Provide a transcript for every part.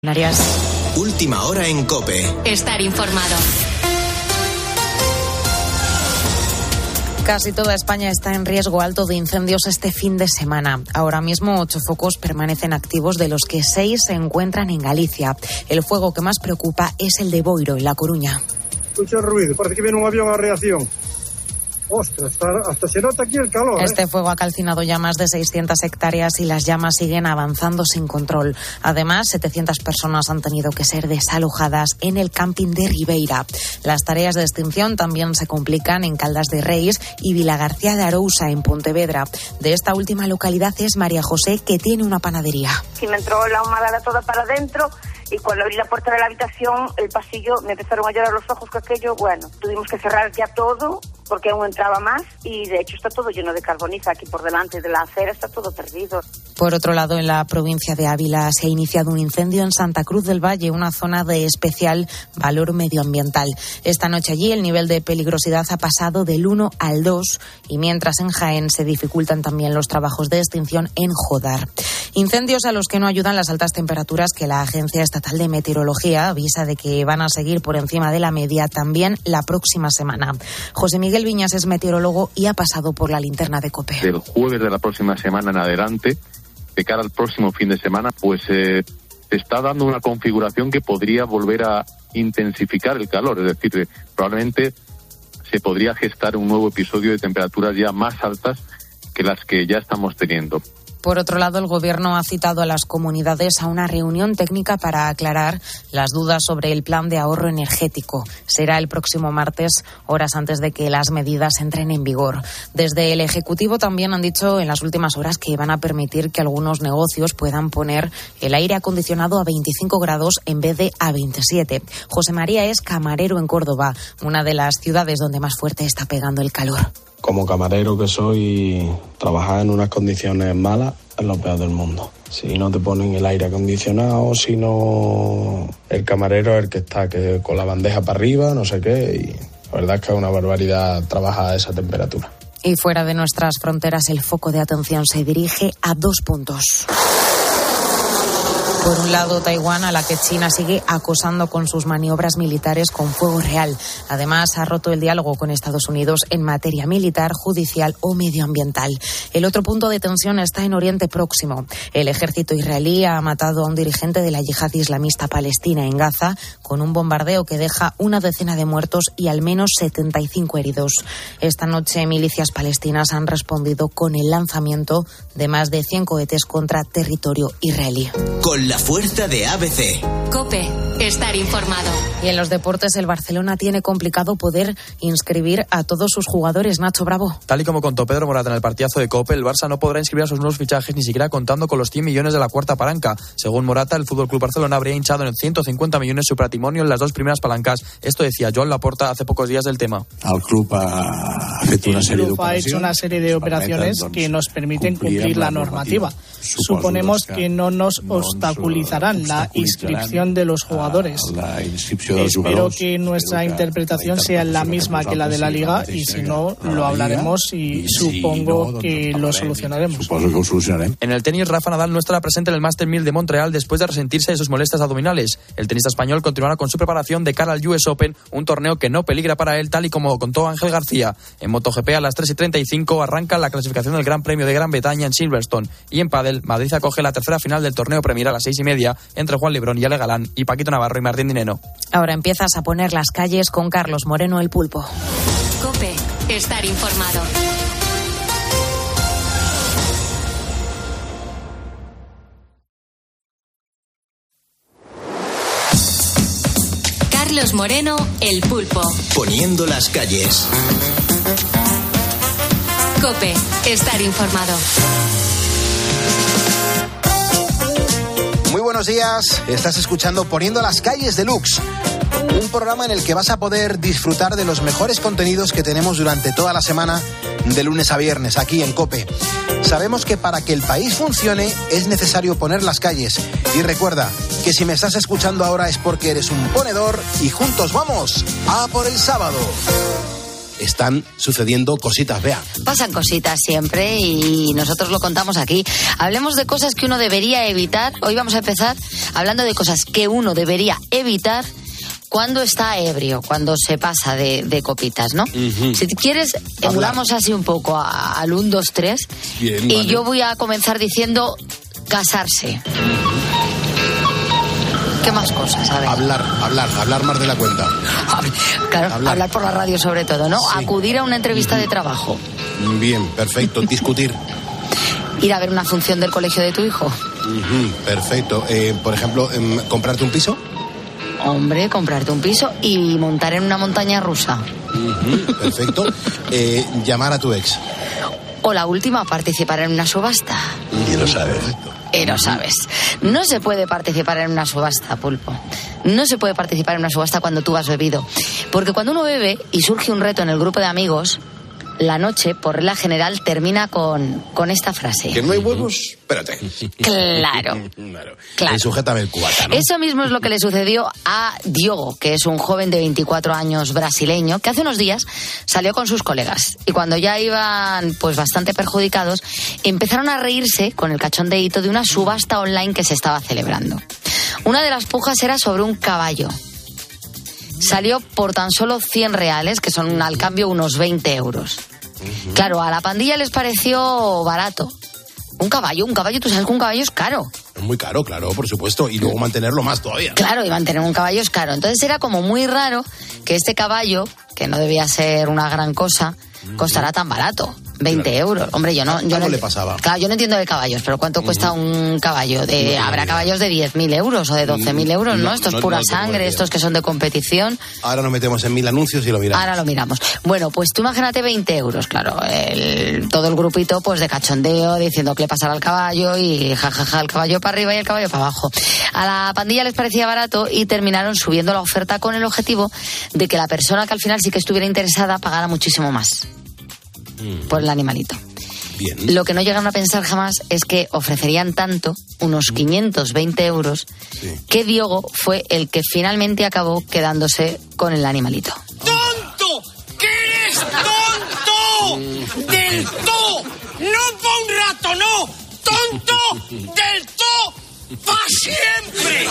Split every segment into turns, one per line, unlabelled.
Última hora en COPE.
Estar informado.
Casi toda España está en riesgo alto de incendios este fin de semana. Ahora mismo 8 focos permanecen activos, de los que 6 se encuentran en Galicia. El fuego que más preocupa es el de Boiro, en La Coruña.
Escucha ruido, parece que viene un avión a reacción. Ostras, hasta se nota aquí el calor.
Este fuego ha calcinado ya más de 600 hectáreas y las llamas siguen avanzando sin control. Además, 700 personas han tenido que ser desalojadas en el camping de Ribeira. Las tareas de extinción también se complican en Caldas de Reis y Vilagarcía de Arousa, en Pontevedra. De esta última localidad es María José, que tiene una panadería.
Sí, me entró la humedad toda para adentro. Y cuando abrí la puerta de la habitación, el pasillo, me empezaron a llorar los ojos con aquello. Bueno, tuvimos que cerrar ya todo porque aún entraba más y de hecho está todo lleno de carboniza. Aquí por delante de la acera está todo perdido.
Por otro lado, en la provincia de Ávila se ha iniciado un incendio en Santa Cruz del Valle, una zona de especial valor medioambiental. Esta noche allí el nivel de peligrosidad ha pasado del 1 al 2 y mientras en Jaén se dificultan también los trabajos de extinción en Jodar. Incendios a los que no ayudan las altas temperaturas que la Agencia Estatal de Meteorología avisa de que van a seguir por encima de la media también la próxima semana. José Miguel Viñas es meteorólogo y ha pasado por la linterna de COPE.
Del jueves de la próxima semana en adelante, de cara al próximo fin de semana, pues se está dando una configuración que podría volver a intensificar el calor, es decir, probablemente se podría gestar un nuevo episodio de temperaturas ya más altas que las que ya estamos teniendo.
Por otro lado, el Gobierno ha citado a las comunidades a una reunión técnica para aclarar las dudas sobre el plan de ahorro energético. Será el próximo martes, horas antes de que las medidas entren en vigor. Desde el Ejecutivo también han dicho en las últimas horas que van a permitir que algunos negocios puedan poner el aire acondicionado a 25 grados en vez de a 27. José María es camarero en Córdoba, una de las ciudades donde más fuerte está pegando el calor.
Como camarero que soy, trabajar en unas condiciones malas es lo peor del mundo. Si no te ponen el aire acondicionado, si no, el camarero es el que está que con la bandeja para arriba, no sé qué, y la verdad es que es una barbaridad trabajar a esa temperatura.
Y fuera de nuestras fronteras, el foco de atención se dirige a 2 puntos. Por un lado, Taiwán, a la que China sigue acosando con sus maniobras militares con fuego real. Además, ha roto el diálogo con Estados Unidos en materia militar, judicial o medioambiental. El otro punto de tensión está en Oriente Próximo. El ejército israelí ha matado a un dirigente de la yihad islamista palestina en Gaza con un bombardeo que deja una decena de muertos y al menos 75 heridos. Esta noche, milicias palestinas han respondido con el lanzamiento de más de 100 cohetes contra territorio israelí.
Con la fuerza de ABC.
COPE. Estar informado.
Y en los deportes, el Barcelona tiene complicado poder inscribir a todos sus jugadores. Nacho Bravo.
Tal y como contó Pedro Morata en el partidazo de COPE, el Barça no podrá inscribir a sus nuevos fichajes ni siquiera contando con los 100 millones de la cuarta palanca. Según Morata, el FC Barcelona habría hinchado en 150 millones su patrimonio en las 2 primeras palancas. Esto decía Joan Laporta hace pocos días del tema.
El club ha hecho una serie de operaciones que nos permiten cumplir la normativa. Suponemos que no nos obstaculizarán la inscripción de los jugadores. Espero que nuestra interpretación sea la misma que la de la Liga y si no, lo hablaremos y supongo que lo solucionaremos.
En el tenis, Rafa Nadal no estará presente en el Master 1000 de Montreal después de resentirse de sus molestias abdominales. El tenista español continuará con su preparación de cara al US Open, un torneo que no peligra para él, tal y como contó Ángel García. En MotoGP a las 3:35 arranca la clasificación del Gran Premio de Gran Bretaña en Silverstone. Y en pádel, Madrid acoge la tercera final del torneo Premier a las 6:30 entre Juan Lebrón y Ale Galán y Paquito Navarro y Martín Dineno.
Ahora empiezas a poner las calles con Carlos Moreno, el Pulpo.
COPE. Estar informado. Carlos Moreno, el Pulpo.
Poniendo las calles.
COPE. Estar informado.
Muy buenos días, estás escuchando Poniendo las calles deluxe, un programa en el que vas a poder disfrutar de los mejores contenidos que tenemos durante toda la semana, de lunes a viernes, aquí en COPE. Sabemos que para que el país funcione es necesario poner las calles. Y recuerda que si me estás escuchando ahora es porque eres un ponedor y juntos vamos a por el sábado. están sucediendo cositas, Bea.
Pasan cositas siempre y nosotros lo contamos aquí. Hablemos de cosas que uno debería evitar. Hoy vamos a empezar hablando de cosas que uno debería evitar cuando está ebrio, cuando se pasa de copitas, ¿no? Uh-huh. Si quieres, emulamos así un poco al 1, 2, 3. Bien, y vale. Yo voy a comenzar diciendo casarse. ¿Qué más cosas? A ver.
Hablar más de la cuenta.
Claro, hablar por la radio sobre todo, ¿no? Sí. Acudir a una entrevista de trabajo.
Bien, perfecto. Discutir.
Ir a ver una función del colegio de tu hijo.
Uh-huh, perfecto. Por ejemplo, ¿comprarte un piso?
Hombre, comprarte un piso y montar en una montaña rusa.
Uh-huh, perfecto. Llamar a tu ex.
O la última, participar en una subasta.
Y lo sabes.
Y lo sabes. No se puede participar en una subasta, Pulpo. No se puede participar en una subasta cuando tú has bebido. Porque cuando uno bebe y surge un reto en el grupo de amigos, la noche, por regla general, termina con esta frase.
¿Que no hay huevos? Espérate.
Claro.
Y sujétame el cubata, ¿no?
Eso mismo es lo que le sucedió a Diogo, que es un joven de 24 años brasileño, que hace unos días salió con sus colegas. Y cuando ya iban pues bastante perjudicados, empezaron a reírse con el cachondeíto de una subasta online que se estaba celebrando. Una de las pujas era sobre un caballo. Salió por tan solo 100 reales, que son al cambio unos 20 euros. Uh-huh. Claro, a la pandilla les pareció barato. Un caballo, tú sabes que un caballo es caro.
Es muy caro, claro, por supuesto, y luego mantenerlo más todavía.
Claro, y mantener un caballo es caro. Entonces era como muy raro que este caballo, que no debía ser una gran cosa, costará tan barato. 20 euros. Hombre, yo no
le pasaba.
Claro, yo no entiendo de caballos, pero ¿cuánto cuesta un caballo? Habrá caballos de 10.000 euros o de 12.000 euros, ¿no? Esto es pura sangre, estos que son de competición.
Ahora nos metemos en 1000 anuncios y lo miramos.
Ahora lo miramos. Bueno, pues tú imagínate 20 euros, claro. Todo el grupito pues de cachondeo, diciendo que le pasará al caballo y jajaja, el caballo para arriba y el caballo para abajo. A la pandilla les parecía barato y terminaron subiendo la oferta con el objetivo de que la persona que al final sí que estuviera interesada pagara muchísimo más por el animalito.
Bien.
Lo que no llegaron a pensar jamás es que ofrecerían tanto, unos 520 euros, sí, que Diogo fue el que finalmente acabó quedándose con el animalito.
¡Tonto! ¡Que eres tonto! ¡Del todo! ¡No pa' un rato, no! ¡Tonto! ¡Del todo! ¡Pa' siempre!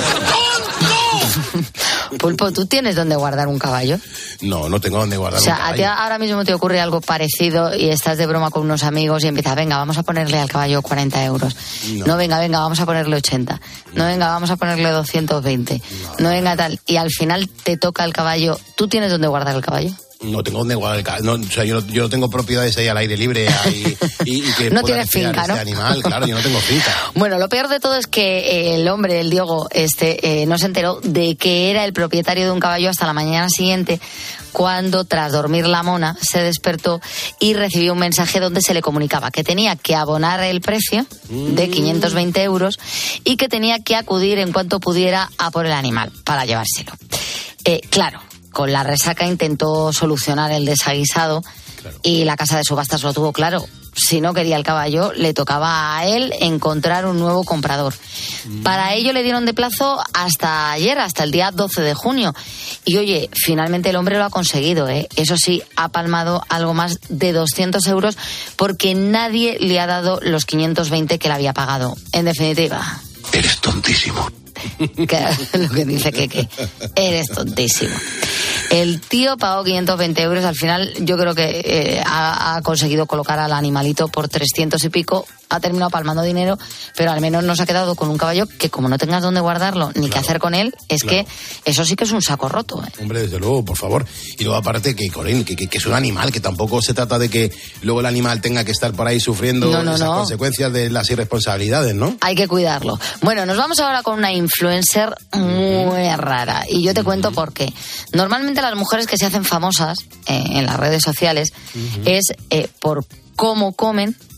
¡Tonto!
Pulpo, ¿tú tienes dónde guardar un caballo?
No tengo dónde guardar un caballo.
O sea, a ti ahora mismo te ocurre algo parecido y estás de broma con unos amigos y empiezas, venga, vamos a ponerle al caballo 40 euros. No, venga, vamos a ponerle 80. No, venga, vamos a ponerle 220. No, venga, tal. Y al final te toca el caballo. ¿Tú tienes dónde guardar el caballo?
No tengo dónde guardar el caballo. O sea, yo no tengo propiedades ahí al aire libre y que
no tienes finca, ¿no?
Este animal, claro, yo no tengo finca.
Bueno, lo peor de todo es que el hombre, el Diogo, no se enteró de que era el propietario de un caballo hasta la mañana siguiente, cuando tras dormir la mona se despertó y recibió un mensaje donde se le comunicaba que tenía que abonar el precio de 520 euros y que tenía que acudir en cuanto pudiera a por el animal para llevárselo. Claro, con la resaca intentó solucionar el desaguisado, claro, y la casa de subastas lo tuvo claro. Si no quería el caballo, le tocaba a él encontrar un nuevo comprador. Para ello le dieron de plazo hasta ayer, hasta el día 12 de junio. Y oye, finalmente el hombre lo ha conseguido, ¿eh? Eso sí, ha palmado algo más de 200 euros porque nadie le ha dado los 520 que le había pagado. En definitiva,
eres tontísimo.
Lo que dice que eres tontísimo. El tío pagó 520 euros. Al final yo creo que ha conseguido colocar al animalito por 300 y pico. Ha terminado palmando dinero, pero al menos no se ha quedado con un caballo que, como no tengas dónde guardarlo ni qué hacer con él, es que eso sí que es un saco roto, ¿eh?
Hombre, desde luego, por favor. Y luego aparte que es un animal, que tampoco se trata de que luego el animal tenga que estar por ahí sufriendo esas consecuencias de las irresponsabilidades, ¿no?
Hay que cuidarlo. Bueno, nos vamos ahora con una influencer muy rara. Y yo te cuento por qué. Normalmente las mujeres que se hacen famosas en las redes sociales es por cómo comen, por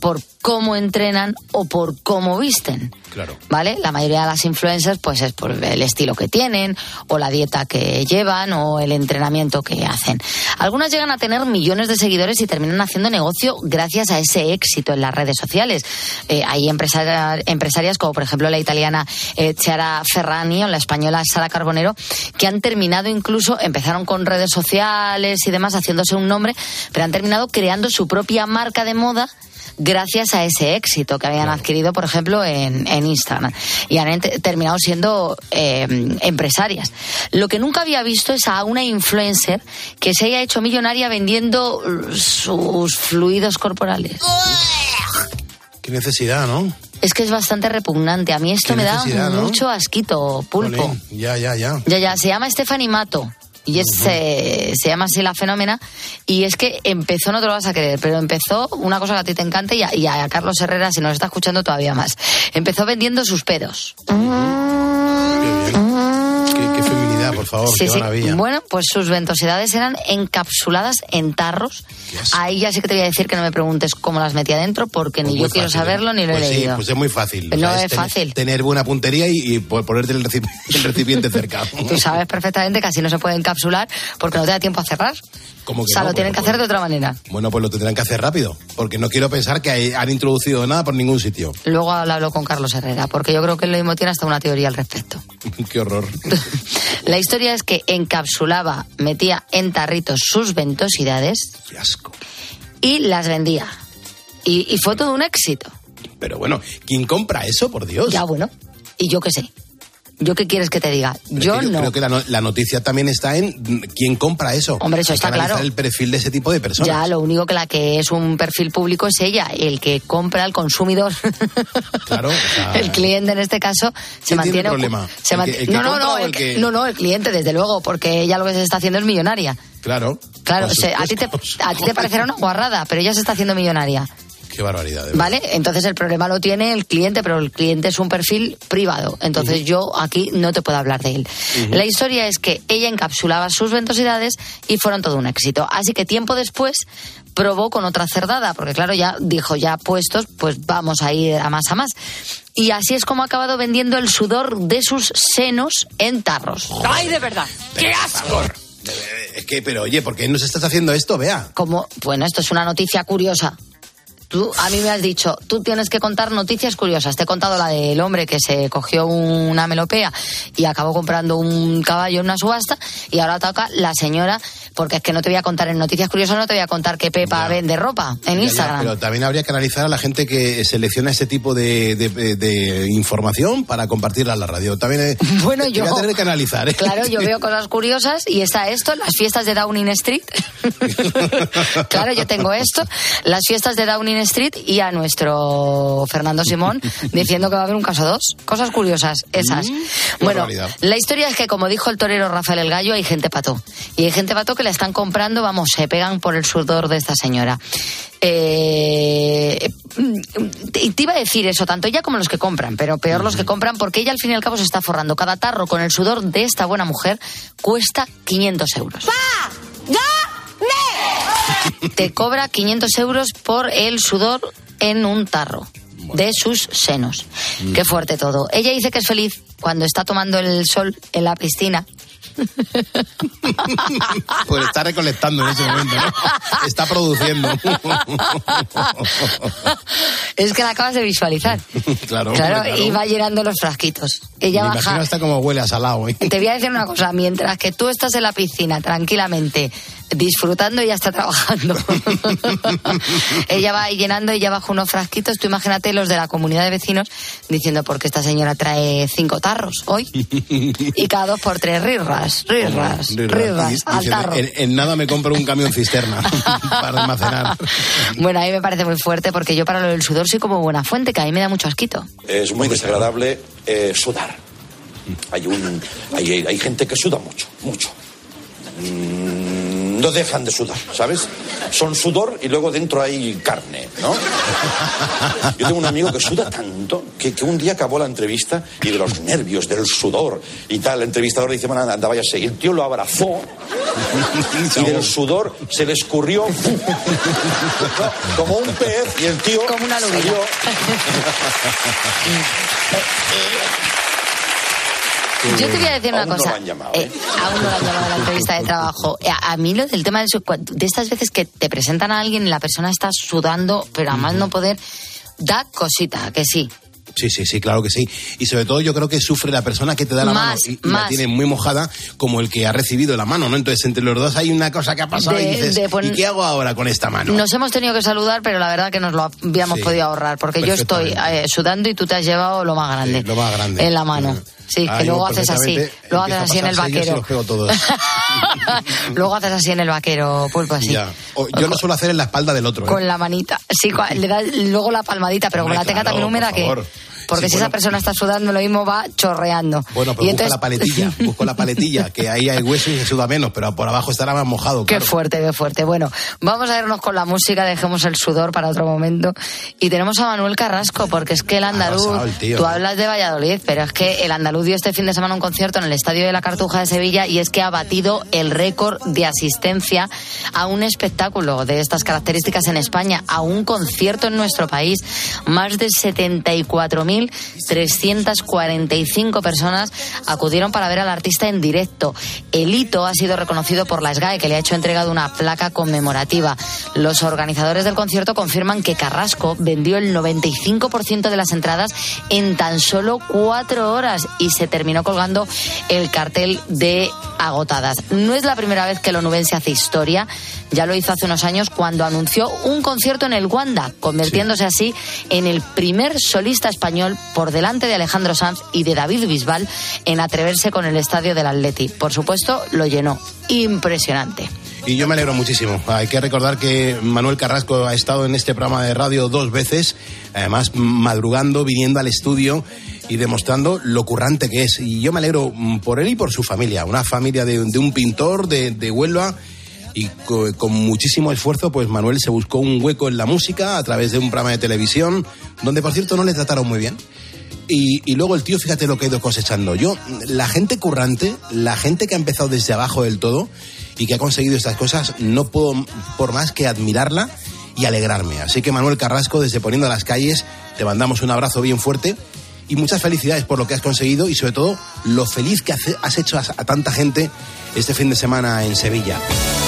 cómo entrenan o por cómo visten.
Claro.
¿Vale? La mayoría de las influencers pues es por el estilo que tienen, o la dieta que llevan, o el entrenamiento que hacen. Algunas llegan a tener millones de seguidores y terminan haciendo negocio gracias a ese éxito en las redes sociales. Hay empresarias como por ejemplo la italiana Chiara Ferragni o la española Sara Carbonero, que han terminado incluso, empezaron con redes sociales y demás haciéndose un nombre, pero han terminado creando su propia marca de moda gracias a ese éxito que habían adquirido, por ejemplo, en Instagram. Y han terminado siendo empresarias. Lo que nunca había visto es a una influencer que se haya hecho millonaria vendiendo sus fluidos corporales.
Qué necesidad, ¿no?
Es que es bastante repugnante. A mí esto me da mucho asquito, Pulpo.
Olé, ya.
Ya. Se llama Stephanie Matto. Y se llama así la fenómena. Y es que empezó, no te lo vas a creer, pero empezó una cosa que a ti te encanta y a Carlos Herrera, si nos está escuchando, todavía más. Empezó vendiendo sus pedos.
Qué bien. Qué feminidad, por favor,
sí,
qué maravilla.
Bueno, pues sus ventosidades eran encapsuladas en tarros. Ahí ya sí que te voy a decir que no me preguntes cómo las metía dentro, porque ni yo quiero saberlo ni lo he leído.
Sí, pues es muy fácil.
No es fácil.
Tener buena puntería y ponerte el recipiente cerca.
Tú sabes perfectamente que así no se puede encapsular porque no te da tiempo a cerrar.
¿Cómo que
o sea,
no?
lo tienen que hacer de otra manera.
Bueno, pues lo tendrán que hacer rápido, porque no quiero pensar que han introducido nada por ningún sitio.
Luego hablo con Carlos Herrera, porque yo creo que él mismo tiene hasta una teoría al respecto.
Qué horror.
La historia es que encapsulaba, metía en tarritos sus ventosidades.
Qué asco.
Y las vendía. Y fue todo un éxito.
Pero bueno, ¿quién compra eso, por Dios?
Ya, bueno. Y yo qué sé. ¿Yo qué quieres que te diga? Yo no.
Creo que la noticia también está en quién compra eso.
Hombre, eso está claro.
El perfil de ese tipo de personas.
Ya, lo único que la que es un perfil público es ella, el que compra, el consumidor.
Claro. O sea,
el cliente en este caso se mantiene.
¿Tiene problema?
No, el cliente, desde luego, porque ella lo que se está haciendo es millonaria.
Claro.
Claro, a ti te parecerá una guarrada, pero ella se está haciendo millonaria.
Qué barbaridad.
¿Vale? Entonces el problema lo tiene el cliente, pero el cliente es un perfil privado. Entonces yo aquí no te puedo hablar de él. La historia es que ella encapsulaba sus ventosidades y fueron todo un éxito. Así que tiempo después probó con otra cerdada, porque claro, ya dijo, ya puestos, pues vamos a ir a más. Y así es como ha acabado vendiendo el sudor de sus senos en tarros.
¡Ay, de verdad! ¡Qué asco!
Es que, pero oye, ¿por qué nos estás haciendo esto, Bea?
Bueno, esto es una noticia curiosa. Tú a mí me has dicho, tú tienes que contar noticias curiosas. Te he contado la del hombre que se cogió una melopea y acabó comprando un caballo en una subasta, y ahora toca la señora, porque es que no te voy a contar en noticias curiosas, no te voy a contar que Pepa vende ropa en Instagram.
Pero también habría que analizar a la gente que selecciona ese tipo de información para compartirla en la radio. También
bueno,
yo voy a tener que analizar.
Claro, yo veo cosas curiosas y está esto, las fiestas de Downing Street. Claro, yo tengo esto, las fiestas de Downing Street, y a nuestro Fernando Simón diciendo que va a haber un caso 2. Cosas curiosas, esas. Bueno, la historia es que, como dijo el torero Rafael el Gallo, hay gente pato. Y hay gente pato que la están comprando, vamos, se pegan por el sudor de esta señora. Te iba a decir eso, tanto ella como los que compran, pero peor los que compran, porque ella al fin y al cabo se está forrando. Cada tarro con el sudor de esta buena mujer cuesta 500 euros. Te cobra 500 euros por el sudor en un tarro de sus senos. Qué fuerte todo. Ella dice que es feliz cuando está tomando el sol en la piscina.
Pues está recolectando en ese momento, ¿no? Está produciendo.
Es que la acabas de visualizar.
Claro.
Y va llenando los frasquitos. Ella
me
baja.
imagino hasta como huele a salado, ¿eh?
Te voy a decir una cosa, mientras que tú estás en la piscina tranquilamente disfrutando, ella está trabajando. Ella va llenando, ella baja unos frasquitos. Tú imagínate los de la comunidad de vecinos diciendo, porque esta señora trae 5 tarros hoy y cada 2 por 3 rirras al tarro.
En nada me compro un camión cisterna para almacenar.
Bueno, a mí me parece muy fuerte, porque yo para lo del sudor soy como buena fuente, que a mí me da mucho asquito.
Es muy desagradable sudar. Hay gente que suda mucho. No dejan de sudar, ¿sabes? son sudor y luego dentro hay carne, ¿no? Yo tengo un amigo que suda tanto que un día acabó la entrevista y de los nervios, del sudor y tal, el entrevistador le dice, bueno, anda, váyase. Y el tío lo abrazó y del sudor se le escurrió como un pez y el tío
como una lubina.
salió.
Yo te voy a decir una cosa.
No lo han llamado, ¿eh?
Aún no lo han llamado a la entrevista de trabajo. A mí lo del tema de estas veces que te presentan a alguien y la persona está sudando, pero a más no poder, da cosita, que sí.
Sí, claro que sí. Y sobre todo yo creo que sufre la persona que te da la mano y la tiene muy mojada como el que ha recibido la mano, ¿no? Entonces entre los dos hay una cosa que ha pasado y dices, ¿y qué hago ahora con esta mano?
Nos hemos tenido que saludar, pero la verdad que nos lo habíamos podido ahorrar, porque yo estoy sudando y tú te has llevado lo más grande.
Lo más grande.
En la mano. Sí, que luego haces así. Luego haces así en el vaquero.
Los pego todos.
Luego haces así en el vaquero, Pulpo, así.
Ya. Yo lo suelo hacer en la espalda del otro.
Con la manita. Sí, le das luego la palmadita, pero como la tenga también húmeda, que... Porque si esa persona está sudando, lo mismo va chorreando.
Bueno, pero busco la paletilla, que ahí hay hueso y se suda menos, pero por abajo estará más mojado.
Qué fuerte. Bueno, vamos a irnos con la música, dejemos el sudor para otro momento. Y tenemos a Manuel Carrasco, porque es que el andaluz, tú hablas de Valladolid, pero es que el andaluz dio este fin de semana un concierto en el Estadio de la Cartuja de Sevilla y es que ha batido el récord de asistencia a un espectáculo de estas características en España, a un concierto en nuestro país. Más de 74.345 personas acudieron para ver al artista en directo. El hito ha sido reconocido por la SGAE, que le ha hecho entrega de una placa conmemorativa. Los organizadores del concierto confirman que Carrasco vendió el 95% de las entradas en tan solo 4 horas y se terminó colgando el cartel de agotadas. No es la primera vez que el onubense hace historia. Ya lo hizo hace unos años cuando anunció un concierto en el Wanda, convirtiéndose así en el primer solista español por delante de Alejandro Sanz y de David Bisbal en atreverse con el estadio del Atleti. Por supuesto, lo llenó. Impresionante.
Y yo me alegro muchísimo. Hay que recordar que Manuel Carrasco ha estado en este programa de radio 2 veces, además madrugando, viniendo al estudio y demostrando lo currante que es. Y yo me alegro por él y por su familia, una familia de un pintor de Huelva. Y con muchísimo esfuerzo, pues Manuel se buscó un hueco en la música a través de un programa de televisión, donde por cierto no le trataron muy bien. Y luego el tío, fíjate lo que ha ido cosechando. La gente currante, la gente que ha empezado desde abajo del todo y que ha conseguido estas cosas, no puedo por más que admirarla y alegrarme. Así que Manuel Carrasco, desde Poniendo las Calles, te mandamos un abrazo bien fuerte y muchas felicidades por lo que has conseguido y sobre todo lo feliz que has hecho a tanta gente este fin de semana en Sevilla.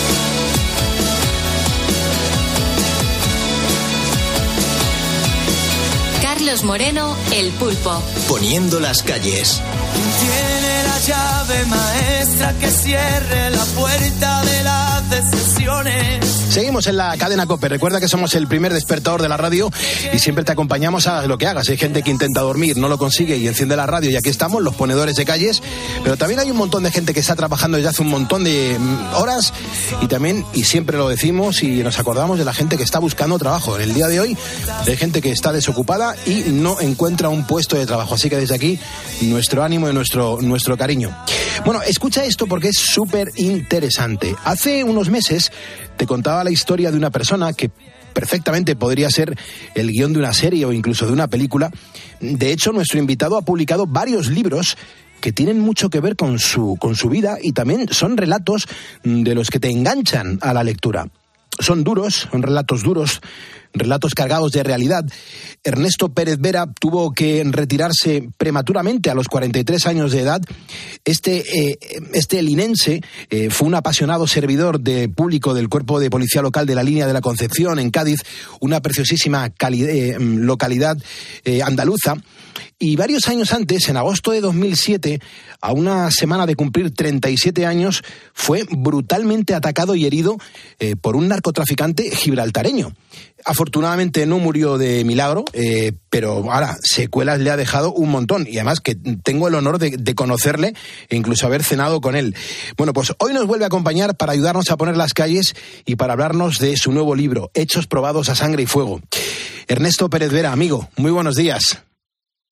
Carlos Moreno, El Pulpo.
Poniendo las calles.
Tiene la llave maestra que cierre la puerta de las decisiones.
Seguimos en la cadena COPE. Recuerda que somos el primer despertador de la radio y siempre te acompañamos, hagas lo que hagas. Hay gente que intenta dormir, no lo consigue y enciende la radio y aquí estamos, los ponedores de calles. Pero también hay un montón de gente que está trabajando desde hace un montón de horas y también, y siempre lo decimos y nos acordamos de la gente que está buscando trabajo. En el día de hoy hay gente que está desocupada y no encuentra un puesto de trabajo. Así que desde aquí, nuestro ánimo y nuestro cariño. Bueno, escucha esto porque es súper interesante. Hace unos meses te contaba la historia de una persona que perfectamente podría ser el guión de una serie o incluso de una película. De hecho, nuestro invitado ha publicado varios libros que tienen mucho que ver con su vida y también son relatos de los que te enganchan a la lectura. Son duros, son relatos duros, relatos cargados de realidad. Ernesto Pérez Vera tuvo que retirarse prematuramente a los 43 años de edad. Este linense fue un apasionado servidor de público del Cuerpo de Policía Local de la Línea de la Concepción en Cádiz, una preciosísima localidad andaluza. Y varios años antes, en agosto de 2007, a una semana de cumplir 37 años, fue brutalmente atacado y herido por un narcotraficante gibraltareño. Afortunadamente no murió de milagro, pero ahora secuelas le ha dejado un montón. Y además que tengo el honor de conocerle e incluso haber cenado con él. Bueno, pues hoy nos vuelve a acompañar para ayudarnos a poner las calles y para hablarnos de su nuevo libro, Hechos probados a sangre y fuego. Ernesto Pérez Vera, amigo, muy buenos días.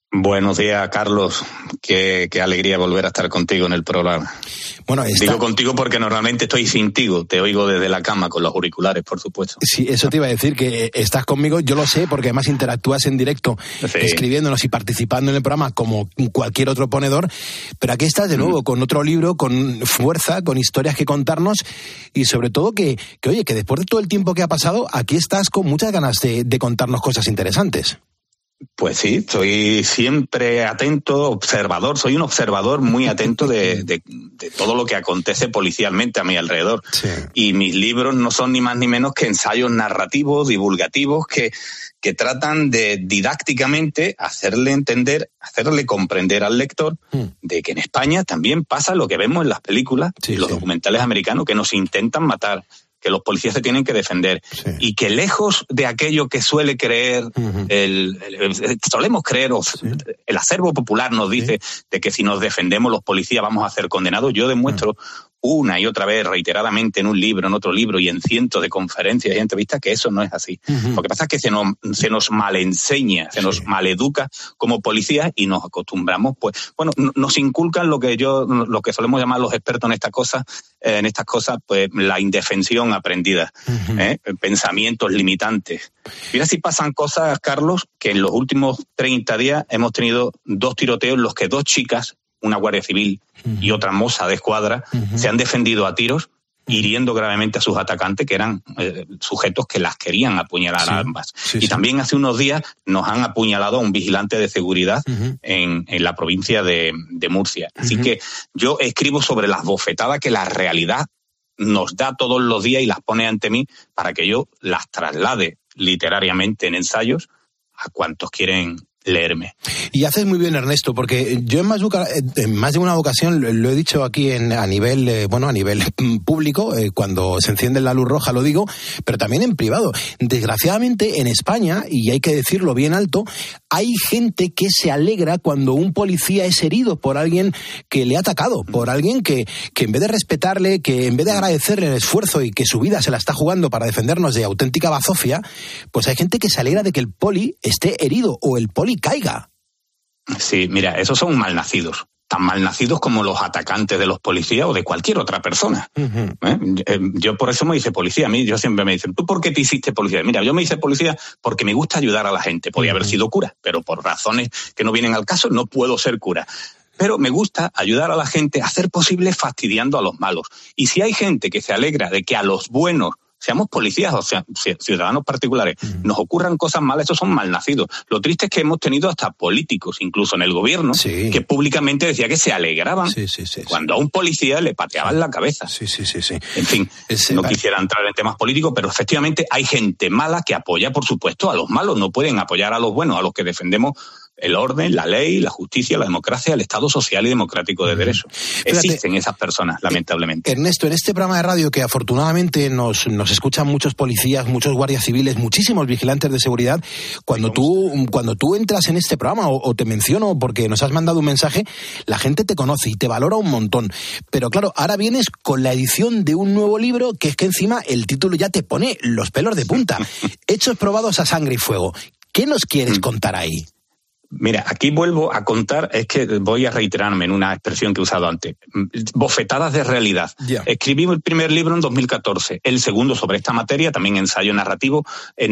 Buenos días, Carlos. Qué alegría volver a estar contigo en el programa.
Bueno,
digo contigo porque normalmente estoy sin ti, te oigo desde la cama con los auriculares, por supuesto.
Sí, eso te iba a decir, que estás conmigo, yo lo sé, porque además interactúas en directo, sí, escribiéndonos y participando en el programa como cualquier otro ponedor, pero aquí estás de nuevo con otro libro, con fuerza, con historias que contarnos y sobre todo que oye, que después de todo el tiempo que ha pasado, aquí estás con muchas ganas de contarnos cosas interesantes.
Pues sí, soy siempre atento, observador, soy un observador muy atento de todo lo que acontece policialmente a mi alrededor. Sí. Y mis libros no son ni más ni menos que ensayos narrativos, divulgativos, que tratan de didácticamente hacerle entender, hacerle comprender al lector de que en España también pasa lo que vemos en las películas, los documentales americanos, que nos intentan matar, que los policías se tienen que defender, y que lejos de aquello que suele creer, solemos creer, el acervo popular nos dice de que si nos defendemos los policías vamos a ser condenados, yo demuestro una y otra vez, reiteradamente, en un libro, en otro libro y en cientos de conferencias y entrevistas, que eso no es así. Lo que pasa es que se nos malenseña, se nos maleduca como policías y nos acostumbramos, pues, bueno, nos inculcan lo que solemos llamar los expertos en estas cosas, pues la indefensión aprendida, pensamientos limitantes. Mira si pasan cosas, Carlos, que en los últimos 30 días hemos tenido 2 tiroteos en los que 2 chicas, una guardia civil y otra moza de escuadra, se han defendido a tiros, hiriendo gravemente a sus atacantes, que eran sujetos que las querían apuñalar a ambas. Y también hace unos días nos han apuñalado a un vigilante de seguridad en la provincia de Murcia. Así que yo escribo sobre las bofetadas que la realidad nos da todos los días y las pone ante mí para que yo las traslade literariamente en ensayos a cuantos quieren leerme.
Y haces muy bien, Ernesto, porque yo en más de una ocasión lo he dicho aquí a nivel público, cuando se enciende la luz roja lo digo, pero también en privado. Desgraciadamente en España, y hay que decirlo bien alto, hay gente que se alegra cuando un policía es herido por alguien que le ha atacado, por alguien que en vez de respetarle, que en vez de agradecerle el esfuerzo y que su vida se la está jugando para defendernos de auténtica bazofia, pues hay gente que se alegra de que el poli esté herido o el poli caiga.
Sí, mira, esos son malnacidos, tan malnacidos como los atacantes de los policías o de cualquier otra persona. Yo por eso me hice policía. A mí yo siempre me dicen, ¿tú por qué te hiciste policía? Mira, yo me hice policía porque me gusta ayudar a la gente. Podía haber sido cura, pero por razones que no vienen al caso no puedo ser cura. Pero me gusta ayudar a la gente a ser posible fastidiando a los malos. Y si hay gente que se alegra de que a los buenos, seamos policías o sea, ciudadanos particulares, nos ocurran cosas malas, esos son malnacidos. Lo triste es que hemos tenido hasta políticos, incluso en el gobierno, que públicamente decía que se alegraban cuando a un policía le pateaban la cabeza. En fin, no quisiera entrar en temas políticos, pero efectivamente hay gente mala que apoya, por supuesto, a los malos. No pueden apoyar a los buenos, a los que defendemos el orden, la ley, la justicia, la democracia, el Estado social y democrático de derecho. Existen esas personas, lamentablemente.
Ernesto, en este programa de radio que afortunadamente nos escuchan muchos policías, muchos guardias civiles, muchísimos vigilantes de seguridad, cuando tú entras en este programa o te menciono porque nos has mandado un mensaje, la gente te conoce y te valora un montón. Pero claro, ahora vienes con la edición de un nuevo libro que es que encima el título ya te pone los pelos de punta. Hechos probados a sangre y fuego. ¿Qué nos quieres contar ahí?
Mira, aquí vuelvo a contar, es que voy a reiterarme en una expresión que he usado antes. Bofetadas de realidad. Escribí el primer libro en 2014, el segundo sobre esta materia, también ensayo narrativo, en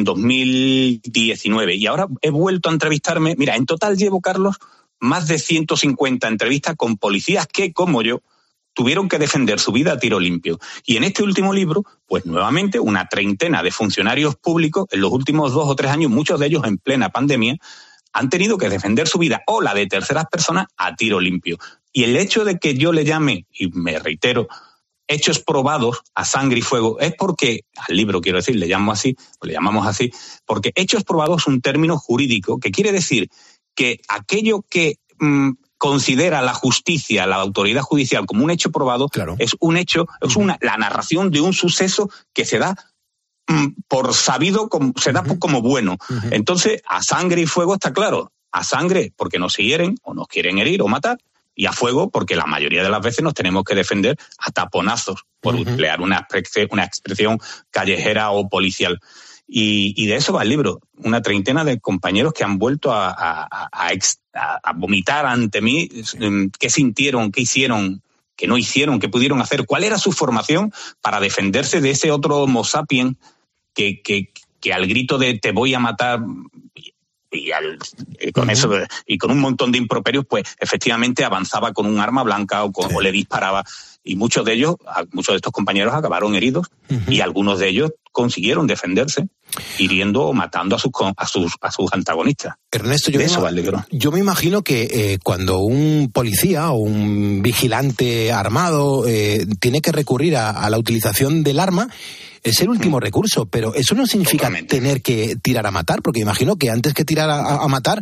2019. Y ahora he vuelto a entrevistarme. Mira, en total llevo, Carlos, más de 150 entrevistas con policías que, como yo, tuvieron que defender su vida a tiro limpio. Y en este último libro, pues nuevamente una treintena de funcionarios públicos, en los últimos 2 o 3 años, muchos de ellos en plena pandemia, han tenido que defender su vida o la de terceras personas a tiro limpio. Y el hecho de que yo le llame, y me reitero, hechos probados a sangre y fuego, es porque, al libro quiero decir, le llamamos así, porque hechos probados es un término jurídico que quiere decir que aquello que considera la justicia, la autoridad judicial como un hecho probado, es un hecho, la narración de un suceso que se da por sabido, se da como bueno. Entonces, a sangre y fuego está claro. A sangre porque nos hieren o nos quieren herir o matar, y a fuego porque la mayoría de las veces nos tenemos que defender a taponazos, por emplear una expresión callejera o policial. Y de eso va el libro. Una treintena de compañeros que han vuelto a vomitar ante mí qué sintieron, qué hicieron, qué no hicieron, qué pudieron hacer, cuál era su formación para defenderse de ese otro Homo sapiens que al grito de te voy a matar con eso y con un montón de improperios, pues efectivamente avanzaba con un arma blanca o le disparaba. Y muchos de estos compañeros acabaron heridos y algunos de ellos consiguieron defenderse, hiriendo o matando a sus antagonistas.
Ernesto, yo me imagino que cuando un policía o un vigilante armado tiene que recurrir a la utilización del arma, es el último recurso, pero eso no significa tener que tirar a matar, porque imagino que antes que tirar a matar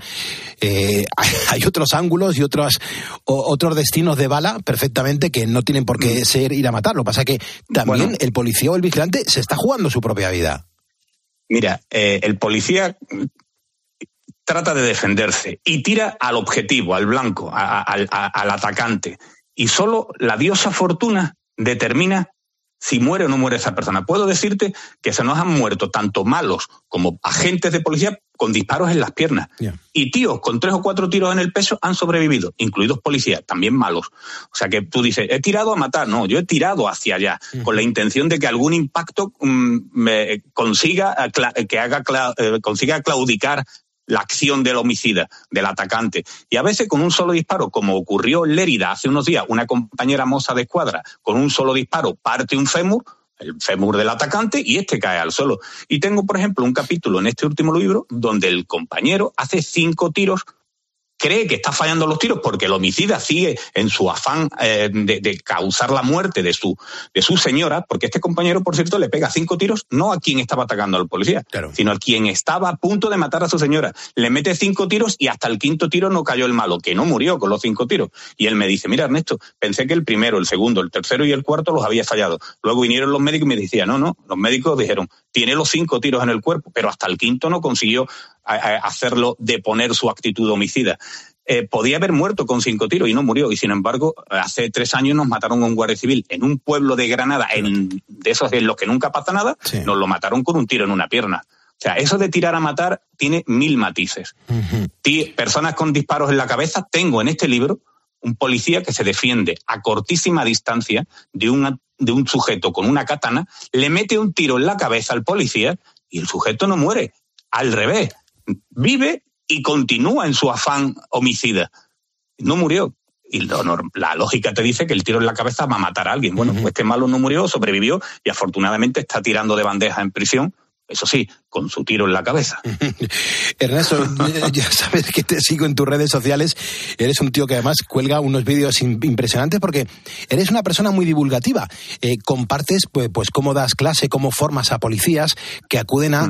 hay otros ángulos y otros destinos de bala perfectamente que no tienen por qué ser ir a matar. Lo que pasa es que también el policía o el vigilante se está jugando su propia vida.
Mira, el policía trata de defenderse y tira al objetivo, al blanco, al atacante, y solo la diosa Fortuna determina si muere o no muere esa persona. Puedo decirte que se nos han muerto tanto malos como agentes de policía con disparos en las piernas. Yeah. Y tíos con 3 o 4 tiros en el pecho han sobrevivido, incluidos policías, también malos. O sea que tú dices, he tirado a matar. No, yo he tirado hacia allá, con la intención de que algún impacto consiga claudicar la acción del homicida, del atacante. Y a veces con un solo disparo, como ocurrió en Lérida hace unos días, una compañera moza de escuadra, con un solo disparo parte un fémur, el fémur del atacante, y este cae al suelo. Y tengo, por ejemplo, un capítulo en este último libro donde el compañero hace 5 tiros, cree que está fallando los tiros porque el homicida sigue en su afán de causar la muerte de su señora, porque este compañero, por cierto, le pega 5 tiros no a quien estaba atacando al policía, sino a quien estaba a punto de matar a su señora. Le mete 5 tiros y hasta el 5.º tiro no cayó el malo, que no murió con los 5 tiros. Y él me dice, mira, Ernesto, pensé que el primero, el segundo, el tercero y el cuarto los había fallado. Luego vinieron los médicos y me decían, no, los médicos dijeron, tiene los 5 tiros en el cuerpo, pero hasta el 5.º no consiguió hacerlo deponer su actitud homicida. Podía haber muerto con 5 tiros y no murió. Y sin embargo, hace 3 años nos mataron a un guardia civil en un pueblo de Granada, de esos en los que nunca pasa nada, nos lo mataron con un tiro en una pierna. O sea, eso de tirar a matar tiene 1000 matices. Personas con disparos en la cabeza, tengo en este libro un policía que se defiende a cortísima distancia de un sujeto con una katana, le mete un tiro en la cabeza al policía y el sujeto no muere. Al revés, vive y continúa en su afán homicida. No murió. Y la lógica te dice que el tiro en la cabeza va a matar a alguien. Bueno, pues este malo no murió, sobrevivió y afortunadamente está tirando de bandeja en prisión. Eso sí, con su tiro en la cabeza.
Ernesto, ya sabes que te sigo en tus redes sociales. Eres un tío que además cuelga unos vídeos impresionantes porque eres una persona muy divulgativa. Compartes pues cómo das clase, cómo formas a policías que acuden a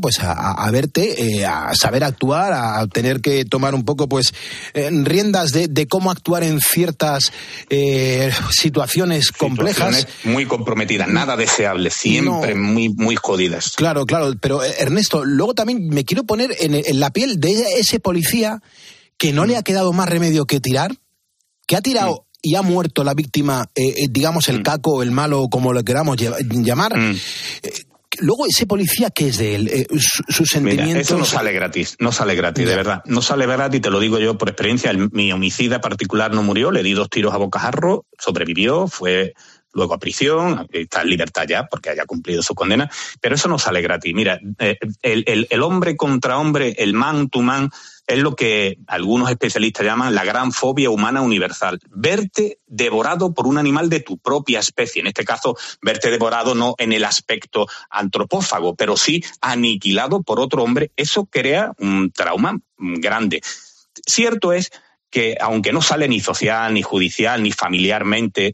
verte, a saber actuar, a tener que tomar un poco riendas de cómo actuar en ciertas situaciones complejas.
Muy comprometidas, nada deseables, siempre muy, muy jodidas.
Claro, pero Ernesto, luego también me quiero poner en la piel de ese policía que no le ha quedado más remedio que tirar, que ha tirado y ha muerto la víctima, digamos el caco, el malo, como lo queramos llamar. Luego ese policía, ¿qué es de él? Sus sentimientos...
Mira, eso no sale gratis, de verdad. No sale gratis, te lo digo yo por experiencia. Mi homicida particular no murió, le di 2 tiros a bocajarro, sobrevivió, fue... luego a prisión, está en libertad ya porque haya cumplido su condena, pero eso no sale gratis. Mira, el hombre contra hombre, el man to man, es lo que algunos especialistas llaman la gran fobia humana universal. Verte devorado por un animal de tu propia especie, en este caso, verte devorado no en el aspecto antropófago, pero sí aniquilado por otro hombre, eso crea un trauma grande. Cierto es que aunque no sale ni social, ni judicial, ni familiarmente,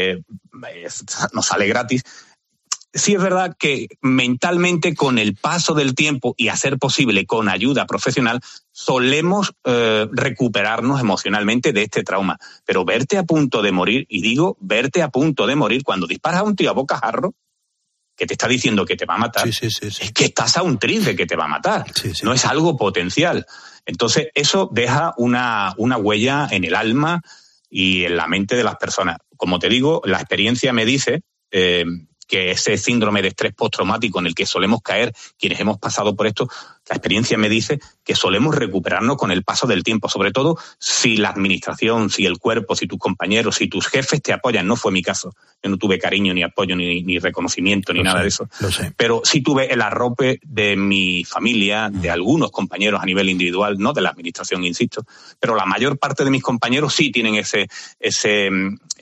no sale gratis, sí es verdad que mentalmente con el paso del tiempo y a ser posible con ayuda profesional solemos recuperarnos emocionalmente de este trauma. Pero verte a punto de morir, y digo verte a punto de morir cuando disparas a un tío a bocajarro que te está diciendo que te va a matar, es que estás a un tris de que te va a matar, no es algo potencial. Entonces eso deja una huella en el alma y en la mente de las personas. Como te digo, la experiencia me dice que ese síndrome de estrés postraumático en el que solemos caer quienes hemos pasado por esto, la experiencia me dice que solemos recuperarnos con el paso del tiempo, sobre todo si la administración, si el cuerpo, si tus compañeros, si tus jefes te apoyan. No fue mi caso. Yo no tuve cariño, ni apoyo, ni reconocimiento, ni nada de eso.
Lo sé.
Pero sí tuve el arrope de mi familia, de algunos compañeros a nivel individual, no de la administración, insisto, pero la mayor parte de mis compañeros sí tienen ese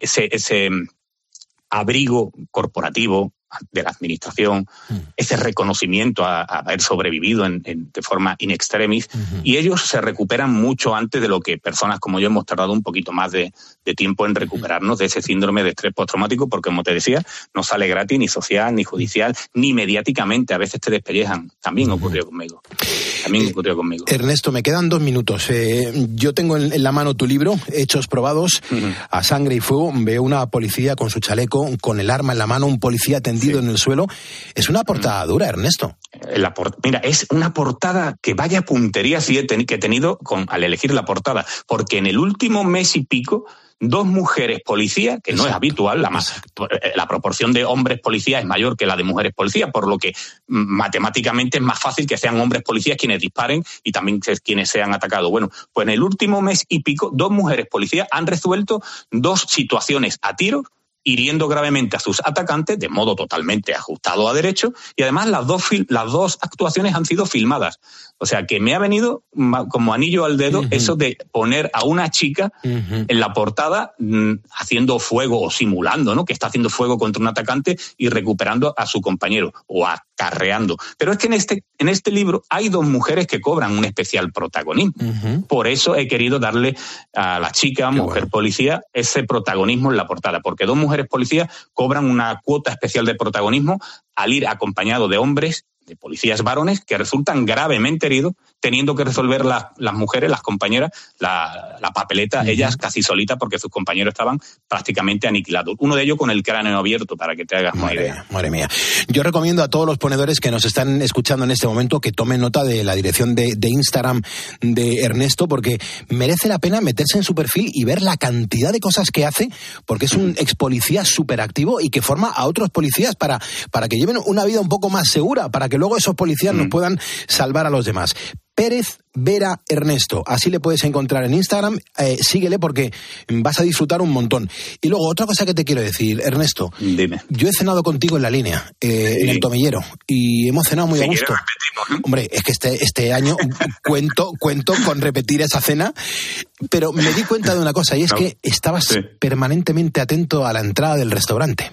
abrigo corporativo de la administración, ese reconocimiento a haber sobrevivido de forma in extremis, y ellos se recuperan mucho antes de lo que personas como yo hemos tardado un poquito más de tiempo en recuperarnos de ese síndrome de estrés postraumático, porque, como te decía, no sale gratis, ni social, ni judicial, ni mediáticamente. A veces te despellejan. También ocurrió conmigo.
Ernesto, me quedan 2 minutos. Yo tengo en la mano tu libro, Hechos Probados, a sangre y fuego. Veo una policía con su chaleco, con el arma en la mano, un policía tendido en el suelo. Es una portada dura, Ernesto.
Mira, es una portada que vaya puntería que he tenido al elegir la portada, porque en el último mes y pico 2 mujeres policías, que no es habitual, la proporción de hombres policías es mayor que la de mujeres policías, por lo que matemáticamente es más fácil que sean hombres policías quienes disparen y también quienes sean atacados. Bueno, pues en el último mes y pico 2 mujeres policías han resuelto 2 situaciones a tiros, hiriendo gravemente a sus atacantes de modo totalmente ajustado a derecho, y además las dos actuaciones han sido filmadas. O sea, que me ha venido como anillo al dedo eso de poner a una chica en la portada haciendo fuego o simulando, ¿no?, que está haciendo fuego contra un atacante y recuperando a su compañero o acarreando. Pero es que en este libro hay 2 mujeres que cobran un especial protagonismo. Por eso he querido darle a la chica, policía, ese protagonismo en la portada, porque 2 mujeres policías cobran una cuota especial de protagonismo al ir acompañado de hombres, de policías varones, que resultan gravemente heridos, teniendo que resolver las mujeres, las compañeras, la papeleta, ellas casi solitas, porque sus compañeros estaban prácticamente aniquilados. Uno de ellos con el cráneo abierto, para que te hagas una idea.
Madre mía. Yo recomiendo a todos los ponedores que nos están escuchando en este momento que tomen nota de la dirección de Instagram de Ernesto, porque merece la pena meterse en su perfil y ver la cantidad de cosas que hace, porque es un ex policía súper activo y que forma a otros policías para que lleven una vida un poco más segura, para que luego esos policías nos puedan salvar a los demás. Pérez Vera Ernesto, así le puedes encontrar en Instagram, síguele porque vas a disfrutar un montón. Y luego otra cosa que te quiero decir, Ernesto.
Dime.
Yo he cenado contigo en la línea, en el Tomillero, y hemos cenado muy a gusto. Hombre, es que este año cuento con repetir esa cena, pero me di cuenta de una cosa, y es que estabas permanentemente atento a la entrada del restaurante.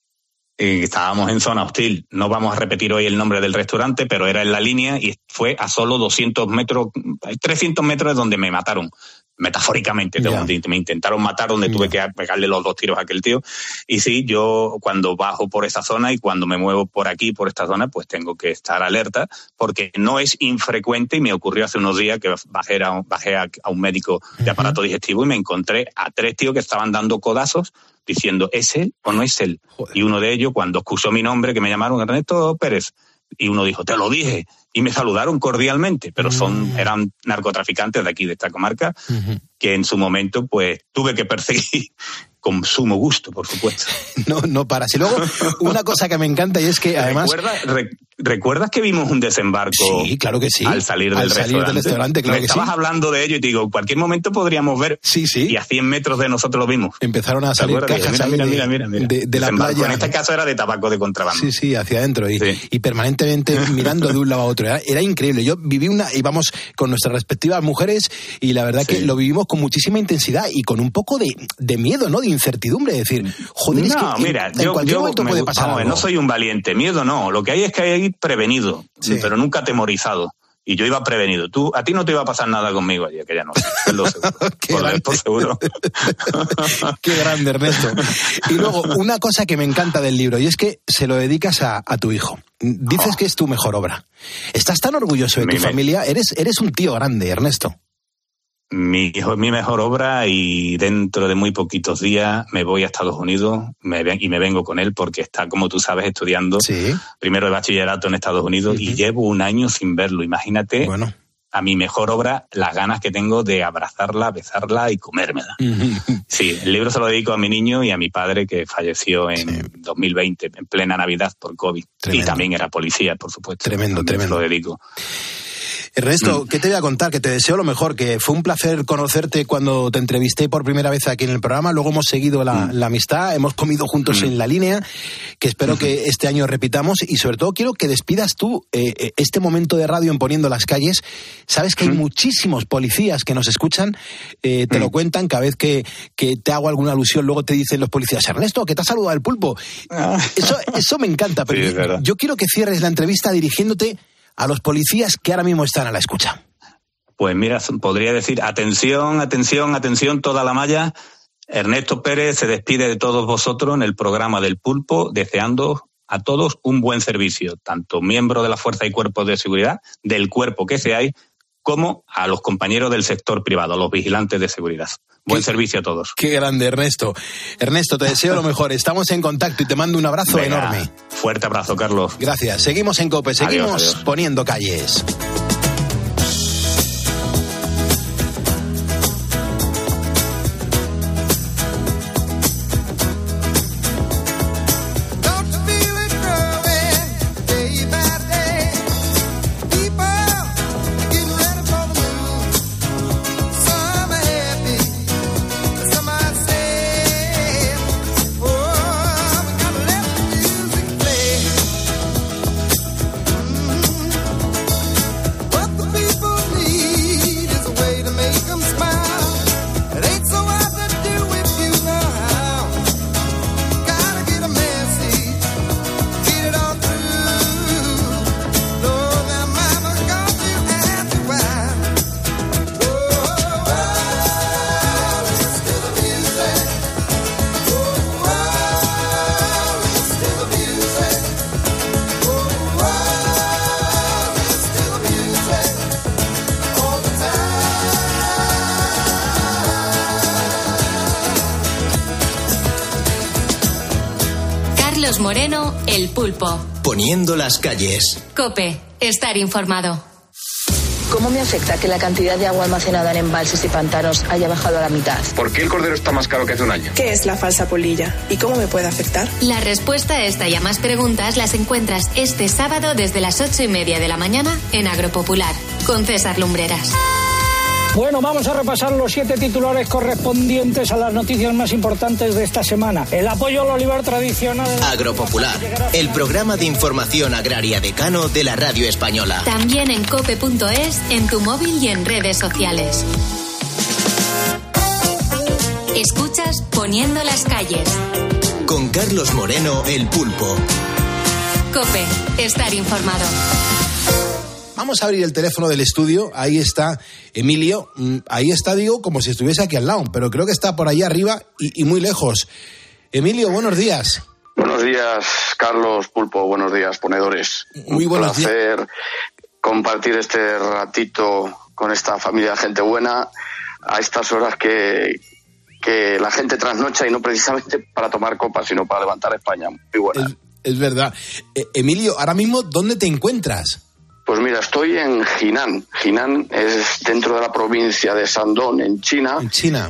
Estábamos en zona hostil. No vamos a repetir hoy el nombre del restaurante, pero era en la línea y fue a solo 300 metros de donde me mataron. Metafóricamente, donde me intentaron matar, donde tuve que pegarle los 2 tiros a aquel tío. Y sí, yo cuando bajo por esa zona y cuando me muevo por aquí, por esta zona, pues tengo que estar alerta, porque no es infrecuente, y me ocurrió hace unos días que bajé a un médico de aparato digestivo y me encontré a 3 tíos que estaban dando codazos diciendo, ¿es él o no es él? Joder. Y uno de ellos, cuando escuchó mi nombre, que me llamaron Ernesto Pérez, y uno dijo, te lo dije, y me saludaron cordialmente, pero eran narcotraficantes de aquí, de esta comarca, que en su momento pues tuve que perseguir con sumo gusto, por supuesto.
No paras. Y luego, una cosa que me encanta, y es que además...
¿Recuerdas que vimos un desembarco?
Sí, claro que sí.
Al salir del restaurante, claro que estabas hablando de ello y te digo, en cualquier momento podríamos ver. Sí. Y a 100 metros de nosotros lo vimos.
Empezaron a salir cajas
mira.
De la playa.
En este caso era de tabaco de contrabando.
Sí, hacia adentro. Y permanentemente mirando de un lado a otro. Era increíble. Yo viví íbamos con nuestras respectivas mujeres y la verdad que lo vivimos con muchísima intensidad y con un poco de miedo, ¿no? De incertidumbre. Es decir, joder, es que en cualquier momento puede pasar algo.
No soy un valiente. Miedo no. Lo que hay es que hay prevenido, pero nunca atemorizado. Y yo iba prevenido. A ti no te iba a pasar nada conmigo allí, aquella noche. Por seguro.
Qué grande, Ernesto. Y luego, una cosa que me encanta del libro, y es que se lo dedicas a tu hijo. Dices que es tu mejor obra. Estás tan orgulloso de tu familia. Eres un tío grande, Ernesto.
Mi hijo es mi mejor obra y dentro de muy poquitos días me voy a Estados Unidos y me vengo con él porque está, como tú sabes, estudiando primero de bachillerato en Estados Unidos y llevo 1 año sin verlo. Imagínate a mi mejor obra las ganas que tengo de abrazarla, besarla y comérmela. Sí, el libro se lo dedico a mi niño y a mi padre, que falleció en 2020, en plena Navidad por COVID. Tremendo. Y también era policía, por supuesto.
Tremendo.
Se lo dedico.
Ernesto, ¿qué te voy a contar? Que te deseo lo mejor, que fue un placer conocerte cuando te entrevisté por primera vez aquí en el programa. Luego hemos seguido la amistad, hemos comido juntos en la línea, que espero que este año repitamos. Y sobre todo quiero que despidas tú este momento de radio en Poniendo las Calles. Sabes que hay muchísimos policías que nos escuchan, te lo cuentan cada vez que te hago alguna alusión. Luego te dicen los policías: Ernesto, que te ha saludado el pulpo. Eso me encanta, pero yo quiero que cierres la entrevista dirigiéndote a los policías que ahora mismo están a la escucha.
Pues mira, podría decir: atención, atención, atención, toda la malla. Ernesto Pérez se despide de todos vosotros en el programa del Pulpo, deseando a todos un buen servicio, tanto miembros de la Fuerza y Cuerpos de Seguridad, del cuerpo que seáis, como a los compañeros del sector privado, los vigilantes de seguridad. Buen servicio a todos.
Qué grande, Ernesto. Ernesto, te deseo lo mejor. Estamos en contacto y te mando un abrazo enorme.
Fuerte abrazo, Carlos.
Gracias. Seguimos en COPE, seguimos adiós. Poniendo calles.
Carlos Moreno, El Pulpo.
Poniendo las calles.
COPE, estar informado.
¿Cómo me afecta que la cantidad de agua almacenada en embalses y pantanos haya bajado a la mitad?
¿Por qué el cordero está más caro que hace un año?
¿Qué es la falsa polilla? ¿Y cómo me puede afectar?
La respuesta a esta y a más preguntas las encuentras este sábado desde las 8:30 de la mañana en Agropopular, con César Lumbreras.
Bueno, vamos a repasar los 7 titulares correspondientes a las noticias más importantes de esta semana. El apoyo al olivar tradicional.
Agropopular, el programa de información agraria decano de la radio española.
También en cope.es, en tu móvil y en redes sociales. Escuchas Poniendo las calles.
Con Carlos Moreno, El Pulpo.
COPE, estar informado.
Vamos a abrir el teléfono del estudio. Ahí está Emilio. Ahí está, digo, como si estuviese aquí al lado, pero creo que está por ahí arriba y muy lejos. Emilio, buenos días.
Buenos días, Carlos, Pulpo. Buenos días, ponedores.
Muy buenos días.
Un placer compartir este ratito con esta familia de gente buena a estas horas que la gente trasnocha, y no precisamente para tomar copas, sino para levantar a España. Muy buena.
Es verdad. Emilio, ahora mismo, ¿dónde te encuentras?
Pues mira, estoy en Jinan. Jinan es dentro de la provincia de Shandong, en China.
En China.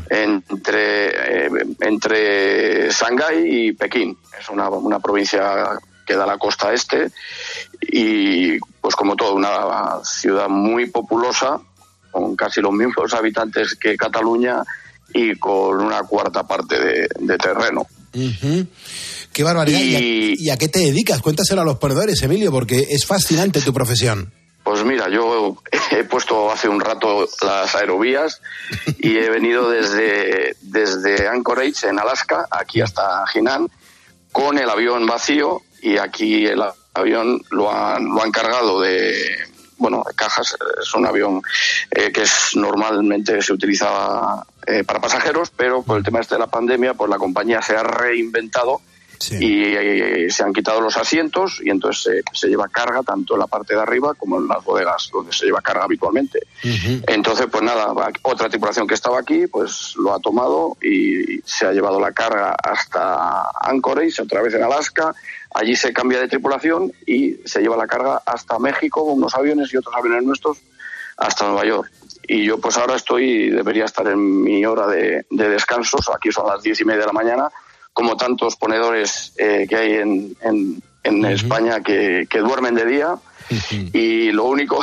Entre Shanghái y Pekín. Es una provincia que da a la costa este y, pues como todo, una ciudad muy populosa, con casi los mismos habitantes que Cataluña y con una cuarta parte de terreno.
Uh-huh. ¡Qué barbaridad! ¿Y a qué te dedicas? Cuéntaselo a los ponedores, Emilio, porque es fascinante tu profesión.
Pues mira, yo he puesto hace un rato las aerovías y he venido desde Anchorage, en Alaska, aquí hasta Jinan, con el avión vacío, y aquí el avión lo han cargado de cajas. Es un avión que normalmente se utilizaba para pasajeros, pero por el tema de la pandemia, pues la compañía se ha reinventado. Sí. Y se han quitado los asientos y entonces se lleva carga tanto en la parte de arriba como en las bodegas donde se lleva carga habitualmente. Uh-huh. Entonces, pues nada, otra tripulación que estaba aquí pues lo ha tomado y se ha llevado la carga hasta Anchorage, otra vez en Alaska. Allí se cambia de tripulación y se lleva la carga hasta México con unos aviones y otros aviones nuestros hasta Nueva York. Y yo pues ahora debería estar en mi hora de descanso. Aquí son las 10:30 de la mañana, como tantos ponedores que hay en España que duermen de día. Y lo único,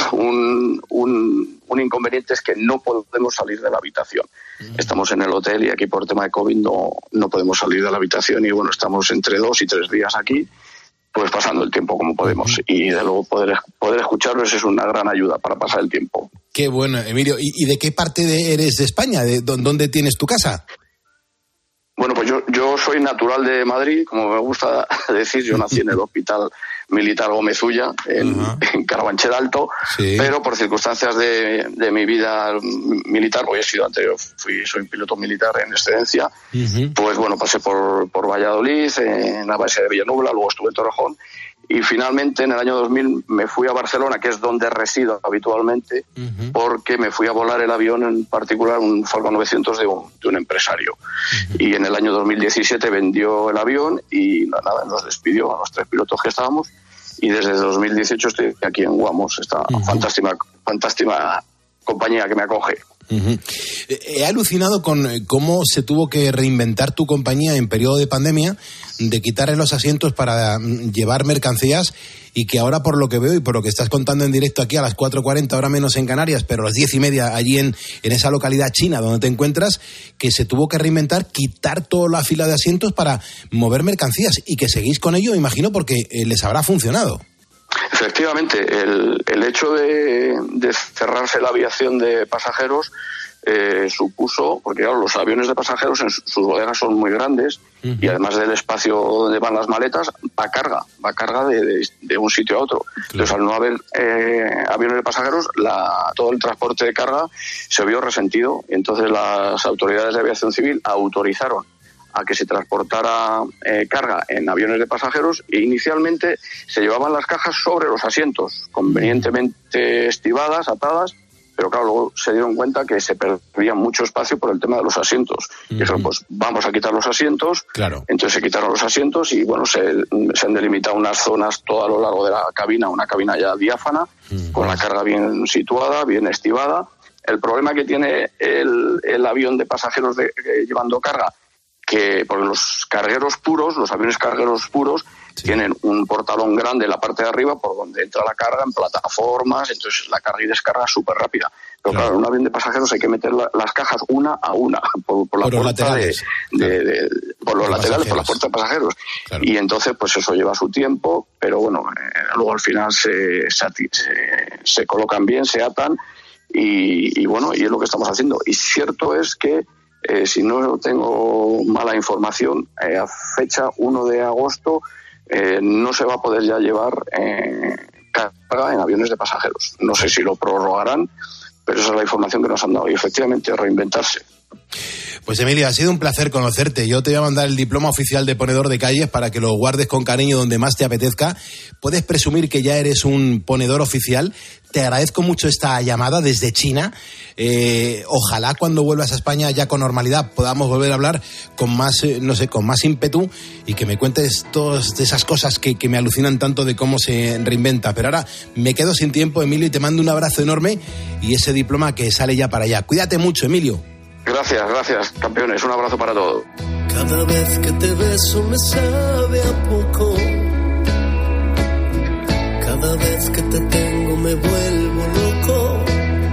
un inconveniente es que no podemos salir de la habitación. Estamos en el hotel y aquí por tema de COVID no podemos salir de la habitación, y bueno, estamos entre 2 y 3 días aquí, pues pasando el tiempo como podemos. Y de luego poder escucharlos es una gran ayuda para pasar el tiempo.
Qué bueno, Emilio. ¿Y de qué parte eres de España? ¿Dónde tienes tu casa?
Bueno, pues yo soy natural de Madrid, como me gusta decir. Yo nací en el Hospital Militar Gómez Ulla, en Carabanchel Alto, sí. Pero por circunstancias de mi vida militar, pues soy piloto militar en excedencia, pues bueno, pasé por Valladolid, en la base de Villanueva, luego estuve en Torrejón, y finalmente en el año 2000 me fui a Barcelona, que es donde resido habitualmente, porque me fui a volar el avión, en particular un Falcon 900 de un empresario. Y en el año 2017 vendió el avión y nada, nos despidió a los 3 pilotos que estábamos, y desde 2018 estoy aquí en Guamos, esta fantástica compañía que me acoge.
He alucinado con cómo se tuvo que reinventar tu compañía en periodo de pandemia, de quitarle los asientos para llevar mercancías, y que ahora, por lo que veo y por lo que estás contando en directo aquí a las 4:40, ahora menos en Canarias, pero a las 10:30 allí en esa localidad china donde te encuentras, que se tuvo que reinventar, quitar toda la fila de asientos para mover mercancías, y que seguís con ello, imagino, porque les habrá funcionado.
Efectivamente, el hecho de cerrarse la aviación de pasajeros supuso, porque claro, los aviones de pasajeros en sus bodegas son muy grandes, y además del espacio donde van las maletas, va carga de un sitio a otro. Claro. Entonces, al no haber aviones de pasajeros, todo el transporte de carga se vio resentido, y entonces las autoridades de aviación civil autorizaron a que se transportara carga en aviones de pasajeros, e inicialmente se llevaban las cajas sobre los asientos, convenientemente estivadas, atadas, pero claro, luego se dieron cuenta que se perdía mucho espacio por el tema de los asientos. Y dijeron, pues vamos a quitar los asientos. Claro. Entonces se quitaron los asientos y bueno, se han delimitado unas zonas todo a lo largo de la cabina, una cabina ya diáfana, con la carga bien situada, bien estivada. El problema que tiene el avión de pasajeros llevando carga, que porque los aviones cargueros puros, tienen un portalón grande en la parte de arriba por donde entra la carga en plataformas, entonces la carga y descarga es súper rápida. Pero claro, en un avión de pasajeros hay que meter las cajas una a una por la puerta laterales. Por los laterales, por la puerta de pasajeros. Claro. Y entonces pues eso lleva su tiempo, pero bueno, luego al final se colocan bien, se atan, y bueno, y es lo que estamos haciendo. Y cierto es que si no tengo mala información, a fecha 1 de agosto no se va a poder ya llevar carga en aviones de pasajeros. No sé si lo prorrogarán, pero esa es la información que nos han dado. Y efectivamente, reinventarse.
Pues Emilio, ha sido un placer conocerte. Yo te voy a mandar el diploma oficial de ponedor de calles para que lo guardes con cariño donde más te apetezca. Puedes presumir que ya eres un ponedor oficial. Te agradezco mucho esta llamada desde China. Ojalá cuando vuelvas a España ya con normalidad podamos volver a hablar con más, con más ímpetu, y que me cuentes todas esas cosas que me alucinan tanto de cómo se reinventa. Pero ahora me quedo sin tiempo, Emilio, y te mando un abrazo enorme y ese diploma que sale ya para allá. Cuídate mucho, Emilio.
Gracias, campeones. Un abrazo para todos.
Cada vez que te beso me sabe a poco. Cada vez que te tengo me vuelvo loco.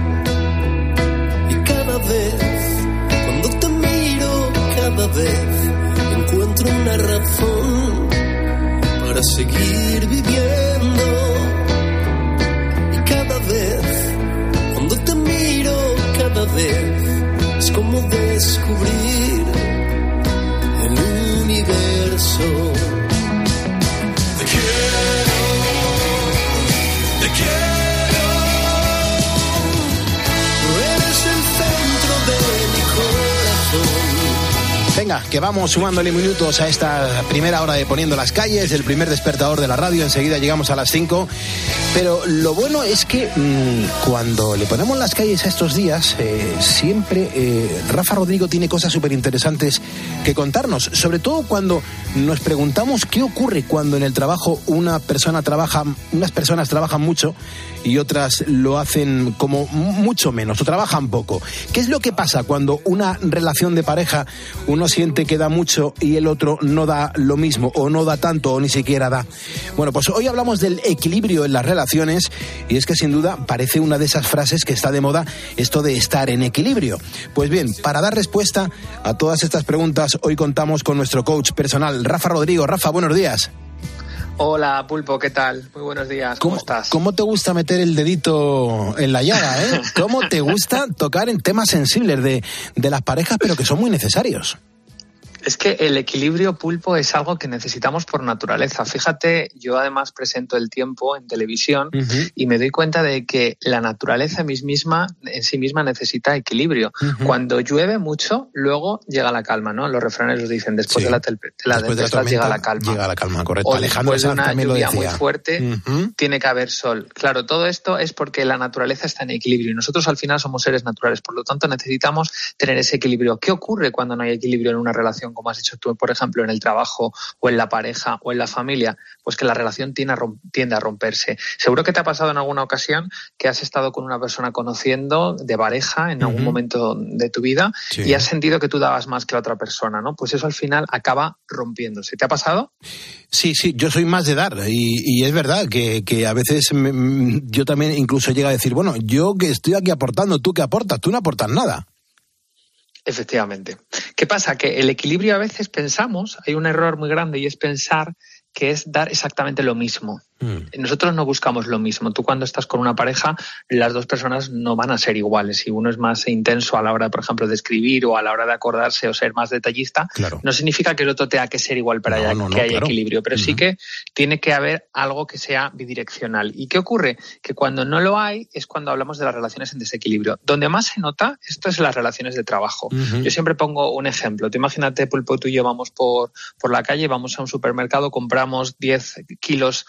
Y cada vez, cuando te miro, cada vez encuentro una razón para seguir viviendo. Y cada vez, cuando te miro, cada vez es como descubrir el universo. Te quiero, eres el centro de mi corazón.
Venga, que vamos sumándole minutos a esta primera hora de Poniendo las Calles, el primer despertador de la radio. Enseguida llegamos a las 5. Pero lo bueno es que cuando le ponemos las calles a estos días, siempre Rafa Rodrigo tiene cosas súper interesantes que contarnos. Sobre todo cuando nos preguntamos qué ocurre cuando en el trabajo unas personas trabajan mucho y otras lo hacen como mucho menos o trabajan poco. ¿Qué es lo que pasa cuando una relación de pareja uno siente que da mucho y el otro no da lo mismo o no da tanto o ni siquiera da? Bueno, pues hoy hablamos del equilibrio en las relaciones y es que sin duda parece una de esas frases que está de moda, esto de estar en equilibrio. Pues bien, para dar respuesta a todas estas preguntas hoy contamos con nuestro coach personal, Rafa Rodrigo. Rafa, buenos días.
Hola, Pulpo, ¿qué tal? Muy buenos días, ¿cómo estás?
¿Cómo te gusta meter el dedito en la llaga, eh? ¿Cómo te gusta tocar en temas sensibles de las parejas, pero que son muy necesarios?
Es que el equilibrio, Pulpo, es algo que necesitamos por naturaleza. Fíjate, yo además presento El Tiempo en televisión y me doy cuenta de que la naturaleza en sí misma necesita equilibrio. Cuando llueve mucho, luego llega la calma, ¿no? Los refranes los dicen, después de la tempestad llega la calma.
Llega la calma, correcto.
O
Alejandro
después de una
también
lluvia
lo decía.
muy fuerte, tiene que haber sol. Claro, todo esto es porque la naturaleza está en equilibrio y nosotros al final somos seres naturales, por lo tanto necesitamos tener ese equilibrio. ¿Qué ocurre cuando no hay equilibrio en una relación, como has dicho tú, por ejemplo, en el trabajo o en la pareja o en la familia? Pues que la relación tiende a romperse. Seguro que te ha pasado en alguna ocasión que has estado con una persona conociendo de pareja en algún momento de tu vida y has sentido que tú dabas más que la otra persona, ¿no? Pues eso al final acaba rompiéndose. ¿Te ha pasado?
Sí, yo soy más de dar y es verdad que a veces yo también incluso llego a decir, bueno, yo que estoy aquí aportando, ¿tú qué aportas? Tú no aportas nada.
Efectivamente. ¿Qué pasa? Que el equilibrio a veces pensamos, hay un error muy grande y es pensar que es dar exactamente lo mismo. Nosotros no buscamos lo mismo. Tú cuando estás con una pareja, las dos personas no van a ser iguales. Si uno es más intenso a la hora, por ejemplo, de escribir o a la hora de acordarse o ser más detallista, no significa que el otro tenga que ser igual para que haya equilibrio, pero sí que tiene que haber algo que sea bidireccional. ¿Y qué ocurre? Que cuando no lo hay es cuando hablamos de las relaciones en desequilibrio. Donde más se nota, esto es en las relaciones de trabajo. Yo siempre pongo un ejemplo. Tú imagínate, Pulpo, tú y yo vamos por la calle, vamos a un supermercado, compramos 10 kilos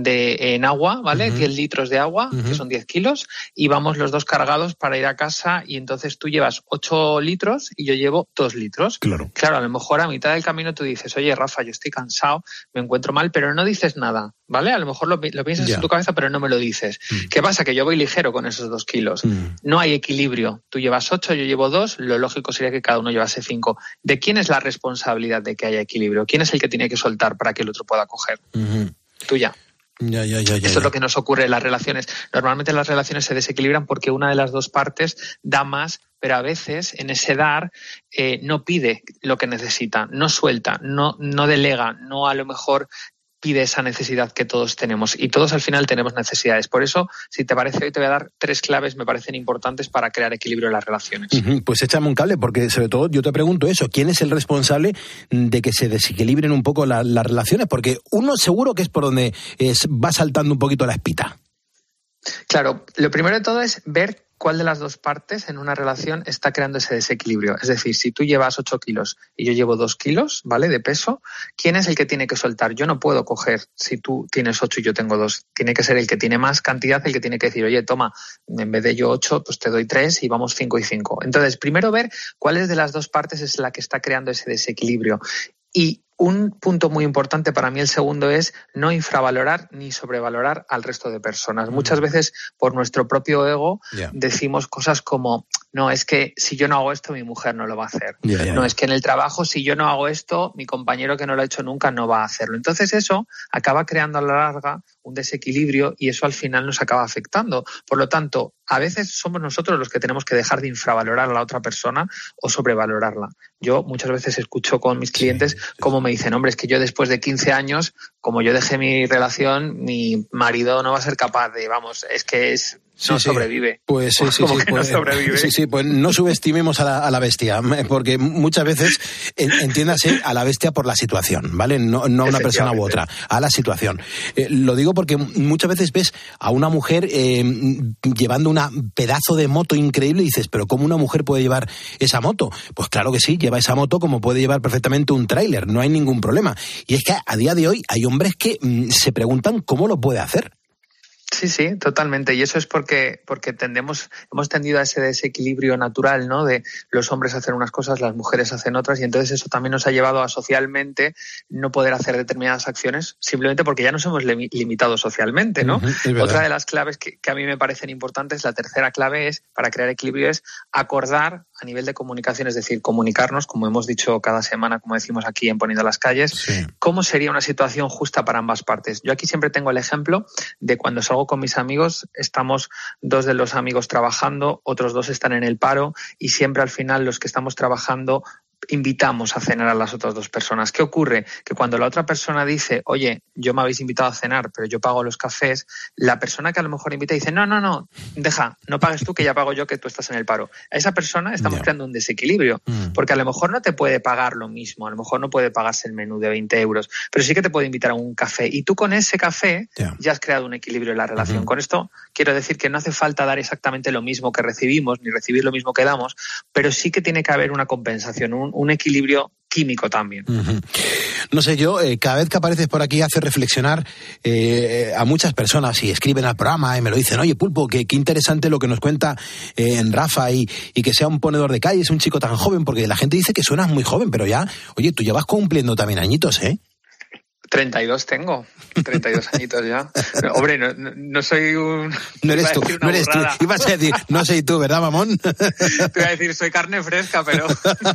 en agua, ¿vale? 10 litros de agua, que son 10 kilos, y vamos los dos cargados para ir a casa y entonces tú llevas 8 litros y yo llevo 2 litros. Claro, a lo mejor a mitad del camino tú dices, oye, Rafa, yo estoy cansado, me encuentro mal, pero no dices nada, ¿vale? A lo mejor lo piensas en tu cabeza, pero no me lo dices. ¿Qué pasa? Que yo voy ligero con esos 2 kilos. No hay equilibrio. Tú llevas 8, yo llevo 2, lo lógico sería que cada uno llevase 5. ¿De quién es la responsabilidad de que haya equilibrio? ¿Quién es el que tiene que soltar para que el otro pueda coger? Tuya.
Ya.
Eso es lo que nos ocurre en las relaciones. Normalmente las relaciones se desequilibran porque una de las dos partes da más, pero a veces en ese dar no pide lo que necesita, no suelta, no delega, no a lo mejor pide esa necesidad que todos tenemos. Y todos al final tenemos necesidades. Por eso, si te parece, hoy te voy a dar 3 claves, me parecen importantes para crear equilibrio en las relaciones.
Pues échame un cable, porque sobre todo yo te pregunto eso, ¿quién es el responsable de que se desequilibren un poco las relaciones? Porque uno seguro que es por donde va saltando un poquito la espita.
Claro, lo primero de todo es ver cuál de las dos partes en una relación está creando ese desequilibrio. Es decir, si tú llevas 8 kilos y yo llevo 2 kilos, ¿vale?, de peso, ¿quién es el que tiene que soltar? Yo no puedo coger si tú tienes 8 y yo tengo 2. Tiene que ser el que tiene más cantidad el que tiene que decir, oye, toma, en vez de yo 8, pues te doy 3 y vamos 5 y 5. Entonces, primero ver cuál de las dos partes es la que está creando ese desequilibrio. Y un punto muy importante para mí, el segundo, es no infravalorar ni sobrevalorar al resto de personas. Muchas veces, por nuestro propio ego, decimos cosas como, no, es que si yo no hago esto, mi mujer no lo va a hacer. No, es que en el trabajo, si yo no hago esto, mi compañero que no lo ha hecho nunca no va a hacerlo. Entonces eso acaba creando a la larga un desequilibrio y eso al final nos acaba afectando. Por lo tanto, a veces somos nosotros los que tenemos que dejar de infravalorar a la otra persona o sobrevalorarla. Yo muchas veces escucho con mis clientes cómo me dicen, hombre, es que yo después de 15 años, como yo dejé mi relación, mi marido no va a ser capaz de, vamos, es que es... No sobrevive.
Pues sí,
no sobrevive.
Pues no subestimemos a la bestia, porque muchas veces, entiéndase, a la bestia por la situación, ¿vale? No a una persona u otra, a la situación. Lo digo porque muchas veces ves a una mujer llevando una pedazo de moto increíble y dices, pero ¿cómo una mujer puede llevar esa moto? Pues claro que sí, lleva esa moto como puede llevar perfectamente un tráiler, no hay ningún problema. Y es que a día de hoy hay hombres que se preguntan cómo lo puede hacer.
Sí, totalmente. Y eso es porque hemos tendido a ese desequilibrio natural, ¿no? De los hombres hacen unas cosas, las mujeres hacen otras, y entonces eso también nos ha llevado a socialmente no poder hacer determinadas acciones simplemente porque ya nos hemos limitado socialmente, ¿no? Otra de las claves que a mí me parecen importantes, la tercera clave es, para crear equilibrio, es acordar a nivel de comunicación, es decir, comunicarnos, como hemos dicho cada semana, como decimos aquí en Poniendo las Calles, cómo sería una situación justa para ambas partes. Yo aquí siempre tengo el ejemplo de cuando salgo con mis amigos, estamos 2 de los amigos trabajando, otros 2 están en el paro y siempre al final los que estamos trabajando invitamos a cenar a las otras 2 personas. ¿Qué ocurre? Que cuando la otra persona dice, oye, yo me habéis invitado a cenar, pero yo pago los cafés, la persona que a lo mejor invita dice, no, deja, no pagues tú, que ya pago yo, que tú estás en el paro. A esa persona estamos creando un desequilibrio, porque a lo mejor no te puede pagar lo mismo, a lo mejor no puede pagarse el menú de 20 euros, pero sí que te puede invitar a un café, y tú con ese café ya has creado un equilibrio en la relación. Con esto quiero decir que no hace falta dar exactamente lo mismo que recibimos, ni recibir lo mismo que damos, pero sí que tiene que haber una compensación, un equilibrio químico también.
No sé, yo cada vez que apareces por aquí hace reflexionar a muchas personas y escriben al programa y me lo dicen, oye Pulpo, qué interesante lo que nos cuenta en Rafa y que sea un ponedor de calles, un chico tan joven, porque la gente dice que suenas muy joven, pero ya, oye, tú ya vas cumpliendo también añitos, ¿eh?
32 tengo, 32 añitos ya. Hombre, no soy un...
No eres tú, no eres tú. Ibas a decir, no soy tú, ¿verdad, mamón?
Te iba a decir, soy carne fresca, pero...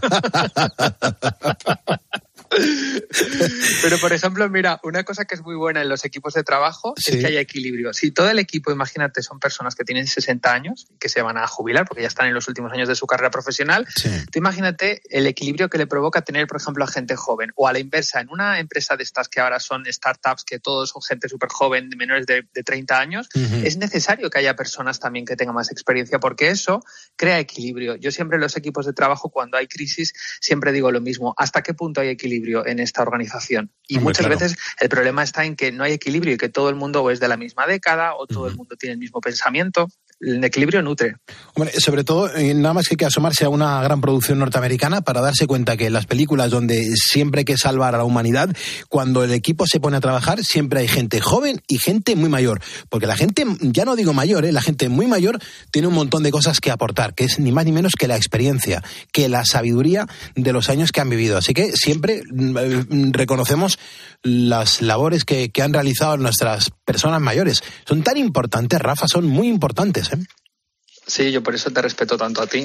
Pero, por ejemplo, mira, una cosa que es muy buena en los equipos de trabajo es que haya equilibrio. Si todo el equipo, imagínate, son personas que tienen 60 años, que se van a jubilar porque ya están en los últimos años de su carrera profesional, tú imagínate el equilibrio que le provoca tener, por ejemplo, a gente joven. O a la inversa, en una empresa de estas que ahora son startups, que todos son gente súper joven, de menores de 30 años, es necesario que haya personas también que tengan más experiencia, porque eso crea equilibrio. Yo siempre en los equipos de trabajo, cuando hay crisis, siempre digo lo mismo. ¿Hasta qué punto hay equilibrio en esta organización? Y muchas veces el problema está en que no hay equilibrio y que todo el mundo o es de la misma década o todo el mundo tiene el mismo pensamiento. El equilibrio nutre.
Hombre, sobre todo, nada más que hay que asomarse a una gran producción norteamericana para darse cuenta que en las películas donde siempre hay que salvar a la humanidad, cuando el equipo se pone a trabajar, siempre hay gente joven y gente muy mayor. Porque la gente, ya no digo mayor, la gente muy mayor tiene un montón de cosas que aportar, que es ni más ni menos que la experiencia, que la sabiduría de los años que han vivido. Así que siempre reconocemos las labores que han realizado nuestras personas mayores. Son tan importantes, Rafa, son muy importantes, ¿eh?
Sí, yo por eso te respeto tanto a ti.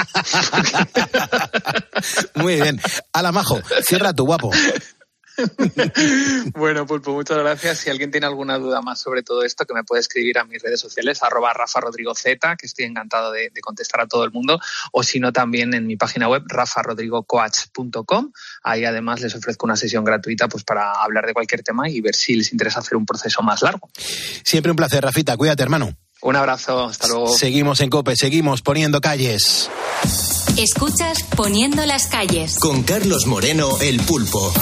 Muy bien. Hala, majo, cierra tu guapo.
Bueno, Pulpo, muchas gracias. Si alguien tiene alguna duda más sobre todo esto, que me puede escribir a mis redes sociales, @RafaRodrigoZ, que estoy encantado de contestar a todo el mundo, o si no también en mi página web, rafarodrigocoach.com. Ahí además les ofrezco una sesión gratuita pues para hablar de cualquier tema y ver si les interesa hacer un proceso más largo.
Siempre un placer, Rafita. Cuídate, hermano.
Un abrazo, hasta luego.
Seguimos en COPE, seguimos poniendo calles.
Escuchas Poniendo las Calles.
Con Carlos Moreno, el Pulpo.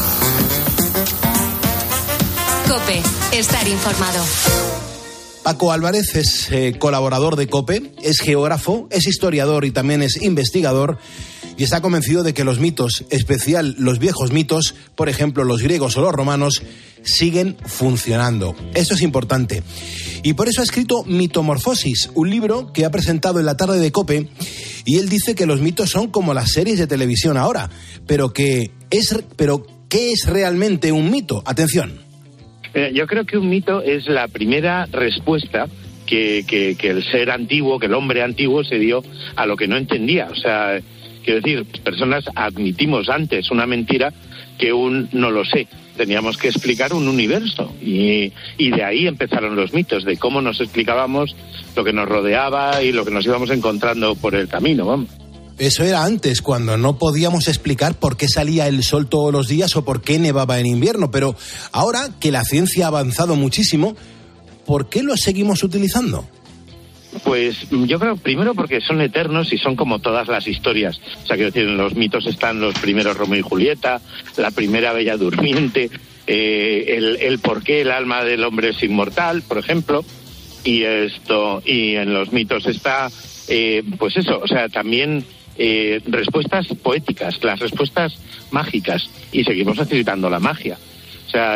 COPE, estar informado.
Paco Álvarez es colaborador de COPE, es geógrafo, es historiador y también es investigador, y está convencido de que los mitos, especial los viejos mitos, por ejemplo los griegos o los romanos, siguen funcionando. Eso es importante. Y por eso ha escrito Mitomorfosis, un libro que ha presentado en la tarde de COPE, y él dice que los mitos son como las series de televisión ahora, pero ¿qué es realmente un mito? Atención.
Yo creo que un mito es la primera respuesta que el ser antiguo, que el hombre antiguo se dio a lo que no entendía. O sea, quiero decir, personas admitimos antes una mentira que un no lo sé. Teníamos que explicar un universo y de ahí empezaron los mitos, de cómo nos explicábamos lo que nos rodeaba y lo que nos íbamos encontrando por el camino, vamos.
Eso era antes, cuando no podíamos explicar por qué salía el sol todos los días o por qué nevaba en invierno. Pero ahora que la ciencia ha avanzado muchísimo, ¿por qué los seguimos utilizando?
Pues yo creo, primero porque son eternos y son como todas las historias. O sea, quiero decir, en los mitos están los primeros Romeo y Julieta, la primera Bella Durmiente, el por qué el alma del hombre es inmortal, por ejemplo. Y en los mitos está, pues eso, o sea, también respuestas poéticas, las respuestas mágicas, y seguimos necesitando la magia. O sea,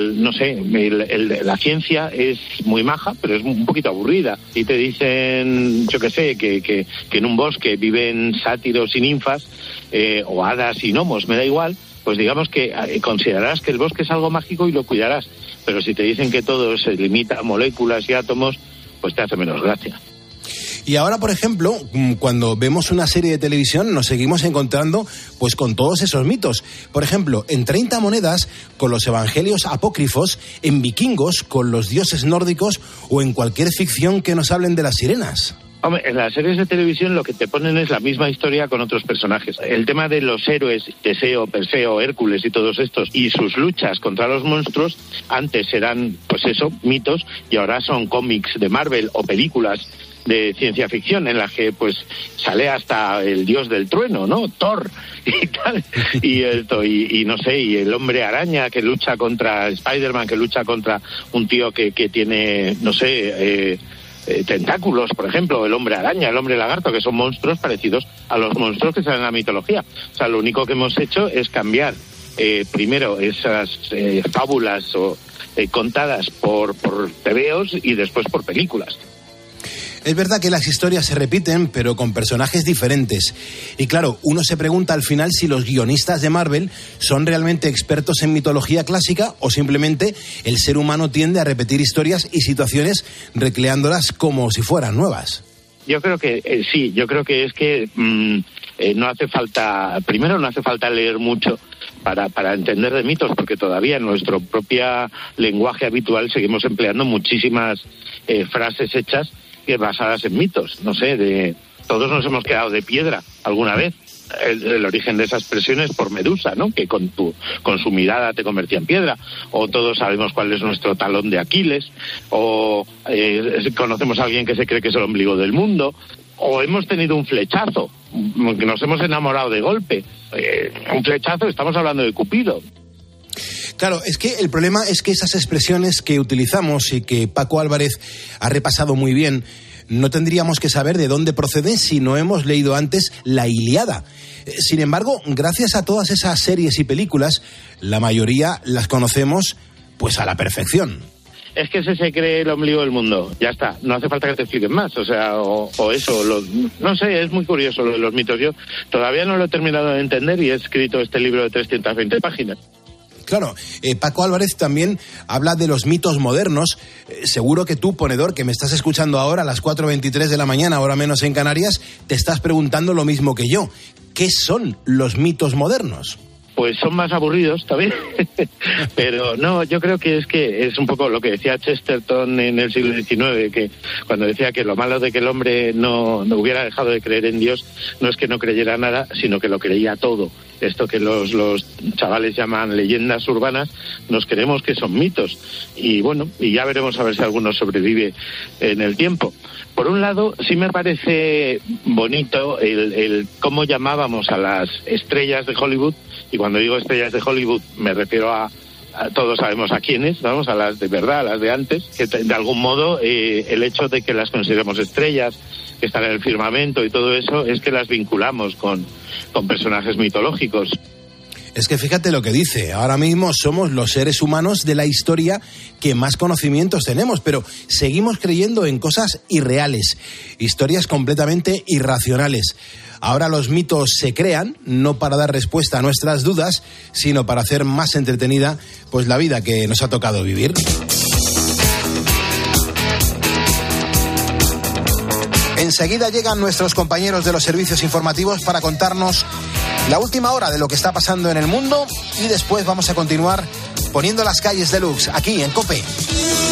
la ciencia es muy maja, pero es un poquito aburrida. Y te dicen, yo qué sé, que en un bosque viven sátiros y ninfas, o hadas y gnomos, me da igual, pues digamos que considerarás que el bosque es algo mágico y lo cuidarás. Pero si te dicen que todo se limita a moléculas y átomos, pues te hace menos gracia.
Y ahora, por ejemplo, cuando vemos una serie de televisión, nos seguimos encontrando pues con todos esos mitos. Por ejemplo, en 30 monedas, con los evangelios apócrifos, en Vikingos, con los dioses nórdicos, o en cualquier ficción que nos hablen de las sirenas.
Hombre, en las series de televisión lo que te ponen es la misma historia con otros personajes. El tema de los héroes, Teseo, Perseo, Hércules y todos estos, y sus luchas contra los monstruos, antes eran, pues eso, mitos, y ahora son cómics de Marvel o películas de ciencia ficción en la que pues sale hasta el dios del trueno, ¿no? Thor y tal, y no sé, y el hombre araña que lucha contra Spider-Man, que lucha contra un tío que tiene, no sé, tentáculos, por ejemplo, el hombre araña, el hombre lagarto, que son monstruos parecidos a los monstruos que salen en la mitología. O sea, lo único que hemos hecho es cambiar primero esas fábulas contadas por tebeos y después por películas.
Es verdad que las historias se repiten, pero con personajes diferentes. Y claro, uno se pregunta al final si los guionistas de Marvel son realmente expertos en mitología clásica o simplemente el ser humano tiende a repetir historias y situaciones recreándolas como si fueran nuevas.
Yo creo que sí, yo creo que es que no hace falta leer mucho para entender de mitos, porque todavía en nuestro propio lenguaje habitual seguimos empleando muchísimas frases hechas basadas en mitos. No sé, todos nos hemos quedado de piedra alguna vez. El origen de esa expresión es por Medusa, ¿no? Que con su mirada te convertía en piedra. O todos sabemos cuál es nuestro talón de Aquiles. O conocemos a alguien que se cree que es el ombligo del mundo. O hemos tenido un flechazo, que nos hemos enamorado de golpe. Un flechazo, estamos hablando de Cupido.
Claro, es que el problema es que esas expresiones que utilizamos y que Paco Álvarez ha repasado muy bien, no tendríamos que saber de dónde proceden si no hemos leído antes la Ilíada. Sin embargo, gracias a todas esas series y películas, la mayoría las conocemos pues a la perfección.
Es que ese se cree el ombligo del mundo, ya está, no hace falta que te expliquen más, o sea, o eso, no sé, es muy curioso lo de los mitos. Yo todavía no lo he terminado de entender y he escrito este libro de 320 páginas.
Claro, Paco Álvarez también habla de los mitos modernos. Seguro que tú, ponedor, que me estás escuchando ahora a las 4:23 de la mañana, hora menos en Canarias, te estás preguntando lo mismo que yo. ¿Qué son los mitos modernos?
Pues son más aburridos también, pero no, yo creo que es un poco lo que decía Chesterton en el siglo XIX, que cuando decía que lo malo de que el hombre no hubiera dejado de creer en Dios no es que no creyera nada, sino que lo creía todo. Esto que los chavales llaman leyendas urbanas, nos creemos que son mitos. Y bueno, y ya veremos a ver si alguno sobrevive en el tiempo. Por un lado, sí me parece bonito el cómo llamábamos a las estrellas de Hollywood, y cuando digo estrellas de Hollywood me refiero a todos sabemos a quiénes, vamos, a las de verdad, a las de antes, que de algún modo el hecho de que las consideremos estrellas, que están en el firmamento y todo eso, es que las vinculamos con personajes mitológicos.
Es que fíjate lo que dice, ahora mismo somos los seres humanos de la historia que más conocimientos tenemos, pero seguimos creyendo en cosas irreales, historias completamente irracionales. Ahora los mitos se crean, no para dar respuesta a nuestras dudas, sino para hacer más entretenida pues la vida que nos ha tocado vivir. Enseguida llegan nuestros compañeros de los servicios informativos para contarnos la última hora de lo que está pasando en el mundo y después vamos a continuar poniendo las calles deluxe aquí en COPE.